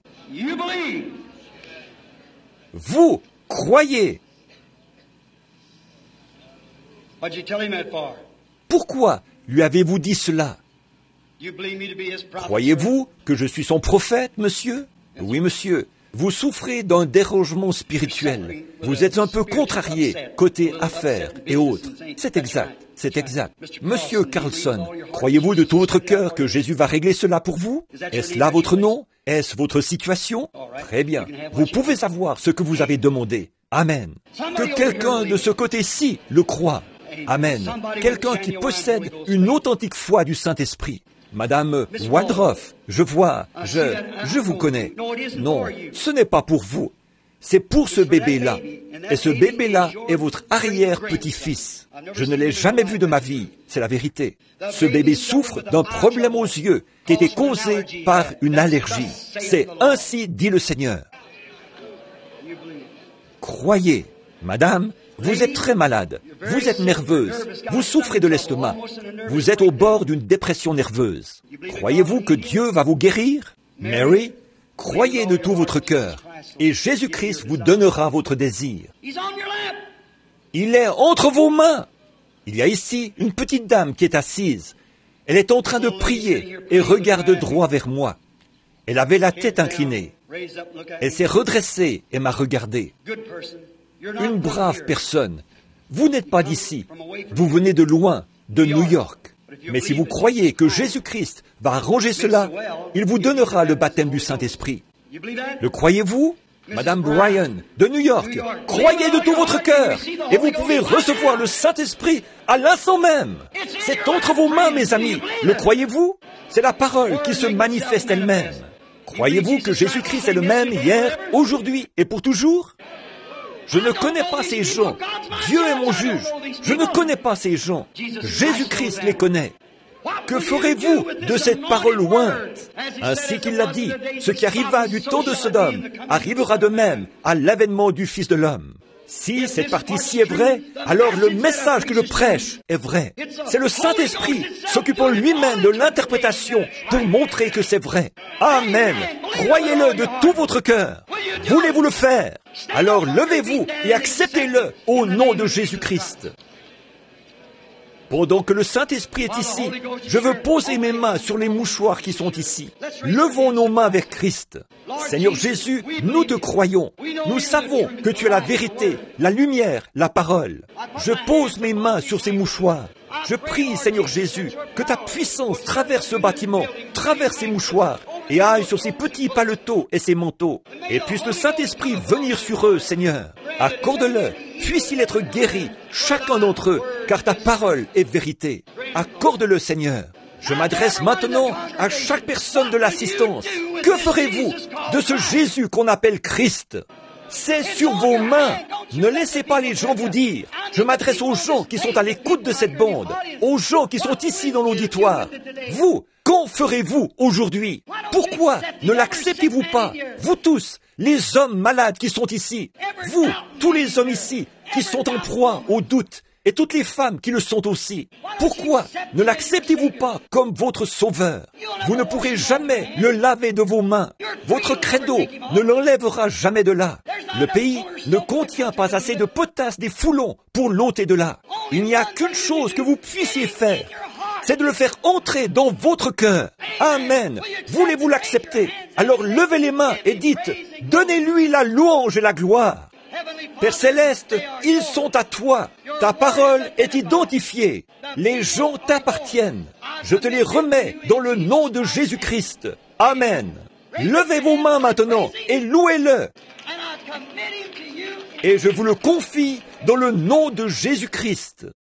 Vous, croyez. Pourquoi lui avez-vous dit cela? Croyez-vous que je suis son prophète, monsieur? Oui, monsieur. Vous souffrez d'un dérangement spirituel. Vous êtes un peu contrarié côté affaires et autres. C'est exact, c'est exact. Monsieur Carlson, croyez-vous de tout votre cœur que Jésus va régler cela pour vous? Est-ce là votre nom? Est-ce votre situation? Très bien. Vous pouvez avoir ce que vous avez demandé. Amen. Que quelqu'un de ce côté-ci le croit. Amen. Quelqu'un qui possède une authentique foi du Saint-Esprit. Madame Wadroff, je vois, je, je vous connais. Non, ce n'est pas pour vous. C'est pour ce bébé-là. Et ce bébé-là est votre arrière-petit-fils. Je ne l'ai jamais vu de ma vie, c'est la vérité. Ce bébé souffre d'un problème aux yeux qui était causé par une allergie. C'est ainsi dit le Seigneur. Croyez, madame, vous êtes très malade, vous êtes nerveuse, vous souffrez de l'estomac, vous êtes au bord d'une dépression nerveuse. Croyez-vous que Dieu va vous guérir? Mary, croyez de tout votre cœur, et Jésus-Christ vous donnera votre désir. Il est entre vos mains. Il y a ici une petite dame qui est assise. Elle est en train de prier et regarde droit vers moi. Elle avait la tête inclinée. Elle s'est redressée et m'a regardé. une brave personne. Vous n'êtes pas d'ici. Vous venez de loin, de New York. Mais si vous croyez que Jésus-Christ va arranger cela, il vous donnera le baptême du Saint-Esprit. Le croyez-vous? Madame Bryan, de New York, croyez de tout votre cœur et vous pouvez recevoir le Saint-Esprit à l'instant même. C'est entre vos mains, mes amis. Le croyez-vous? C'est la parole qui se manifeste elle-même. Croyez-vous que Jésus-Christ est le même hier, aujourd'hui et pour toujours? Je ne connais pas ces gens. Dieu est mon juge. Je ne connais pas ces gens. Jésus-Christ les connaît. Que ferez-vous de cette parole ointe? Ainsi qu'il l'a dit, ce qui arriva du temps de Sodome arrivera de même à l'avènement du Fils de l'homme. Si cette partie-ci est vraie, alors le message que je prêche est vrai. C'est le Saint-Esprit s'occupant lui-même de l'interprétation pour montrer que c'est vrai. Amen. Croyez-le de tout votre cœur. Voulez-vous le faire? Alors levez-vous et acceptez-le au nom de Jésus-Christ. Pendant que le Saint-Esprit est ici, je veux poser mes mains sur les mouchoirs qui sont ici. Levons nos mains vers Christ. Seigneur Jésus, nous te croyons. Nous savons que tu es la vérité, la lumière, la parole. Je pose mes mains sur ces mouchoirs. Je prie, Seigneur Jésus, que ta puissance traverse ce bâtiment, traverse ces mouchoirs, et aille sur ces petits paletots et ces manteaux. Et puisse le Saint-Esprit venir sur eux, Seigneur. Accorde-le, puisse-il être guéri, chacun d'entre eux, car ta parole est vérité. Accorde-le, Seigneur. Je m'adresse maintenant à chaque personne de l'assistance. Que ferez-vous de ce Jésus qu'on appelle Christ? C'est sur vos mains. Ne laissez pas les gens vous dire. Je m'adresse aux gens qui sont à l'écoute de cette bande, aux gens qui sont ici dans l'auditoire. Vous, qu'en ferez-vous aujourd'hui? Pourquoi ne l'acceptez-vous pas, vous tous, les hommes malades qui sont ici, vous, tous les hommes ici, qui sont en proie au doute, et toutes les femmes qui le sont aussi? Pourquoi ne l'acceptez-vous pas comme votre sauveur? Vous ne pourrez jamais le laver de vos mains. Votre credo ne l'enlèvera jamais de là. Le pays ne contient pas assez de potasse des foulons pour l'ôter de là. Il n'y a qu'une chose que vous puissiez faire, c'est de le faire entrer dans votre cœur. Amen. Voulez-vous l'accepter? Alors levez les mains et dites, donnez-lui la louange et la gloire. Père Céleste, ils sont à toi. Ta parole est identifiée. Les gens t'appartiennent. Je te les remets dans le nom de Jésus-Christ. Amen. Levez vos mains maintenant et louez-le. Et je vous le confie dans le nom de Jésus-Christ.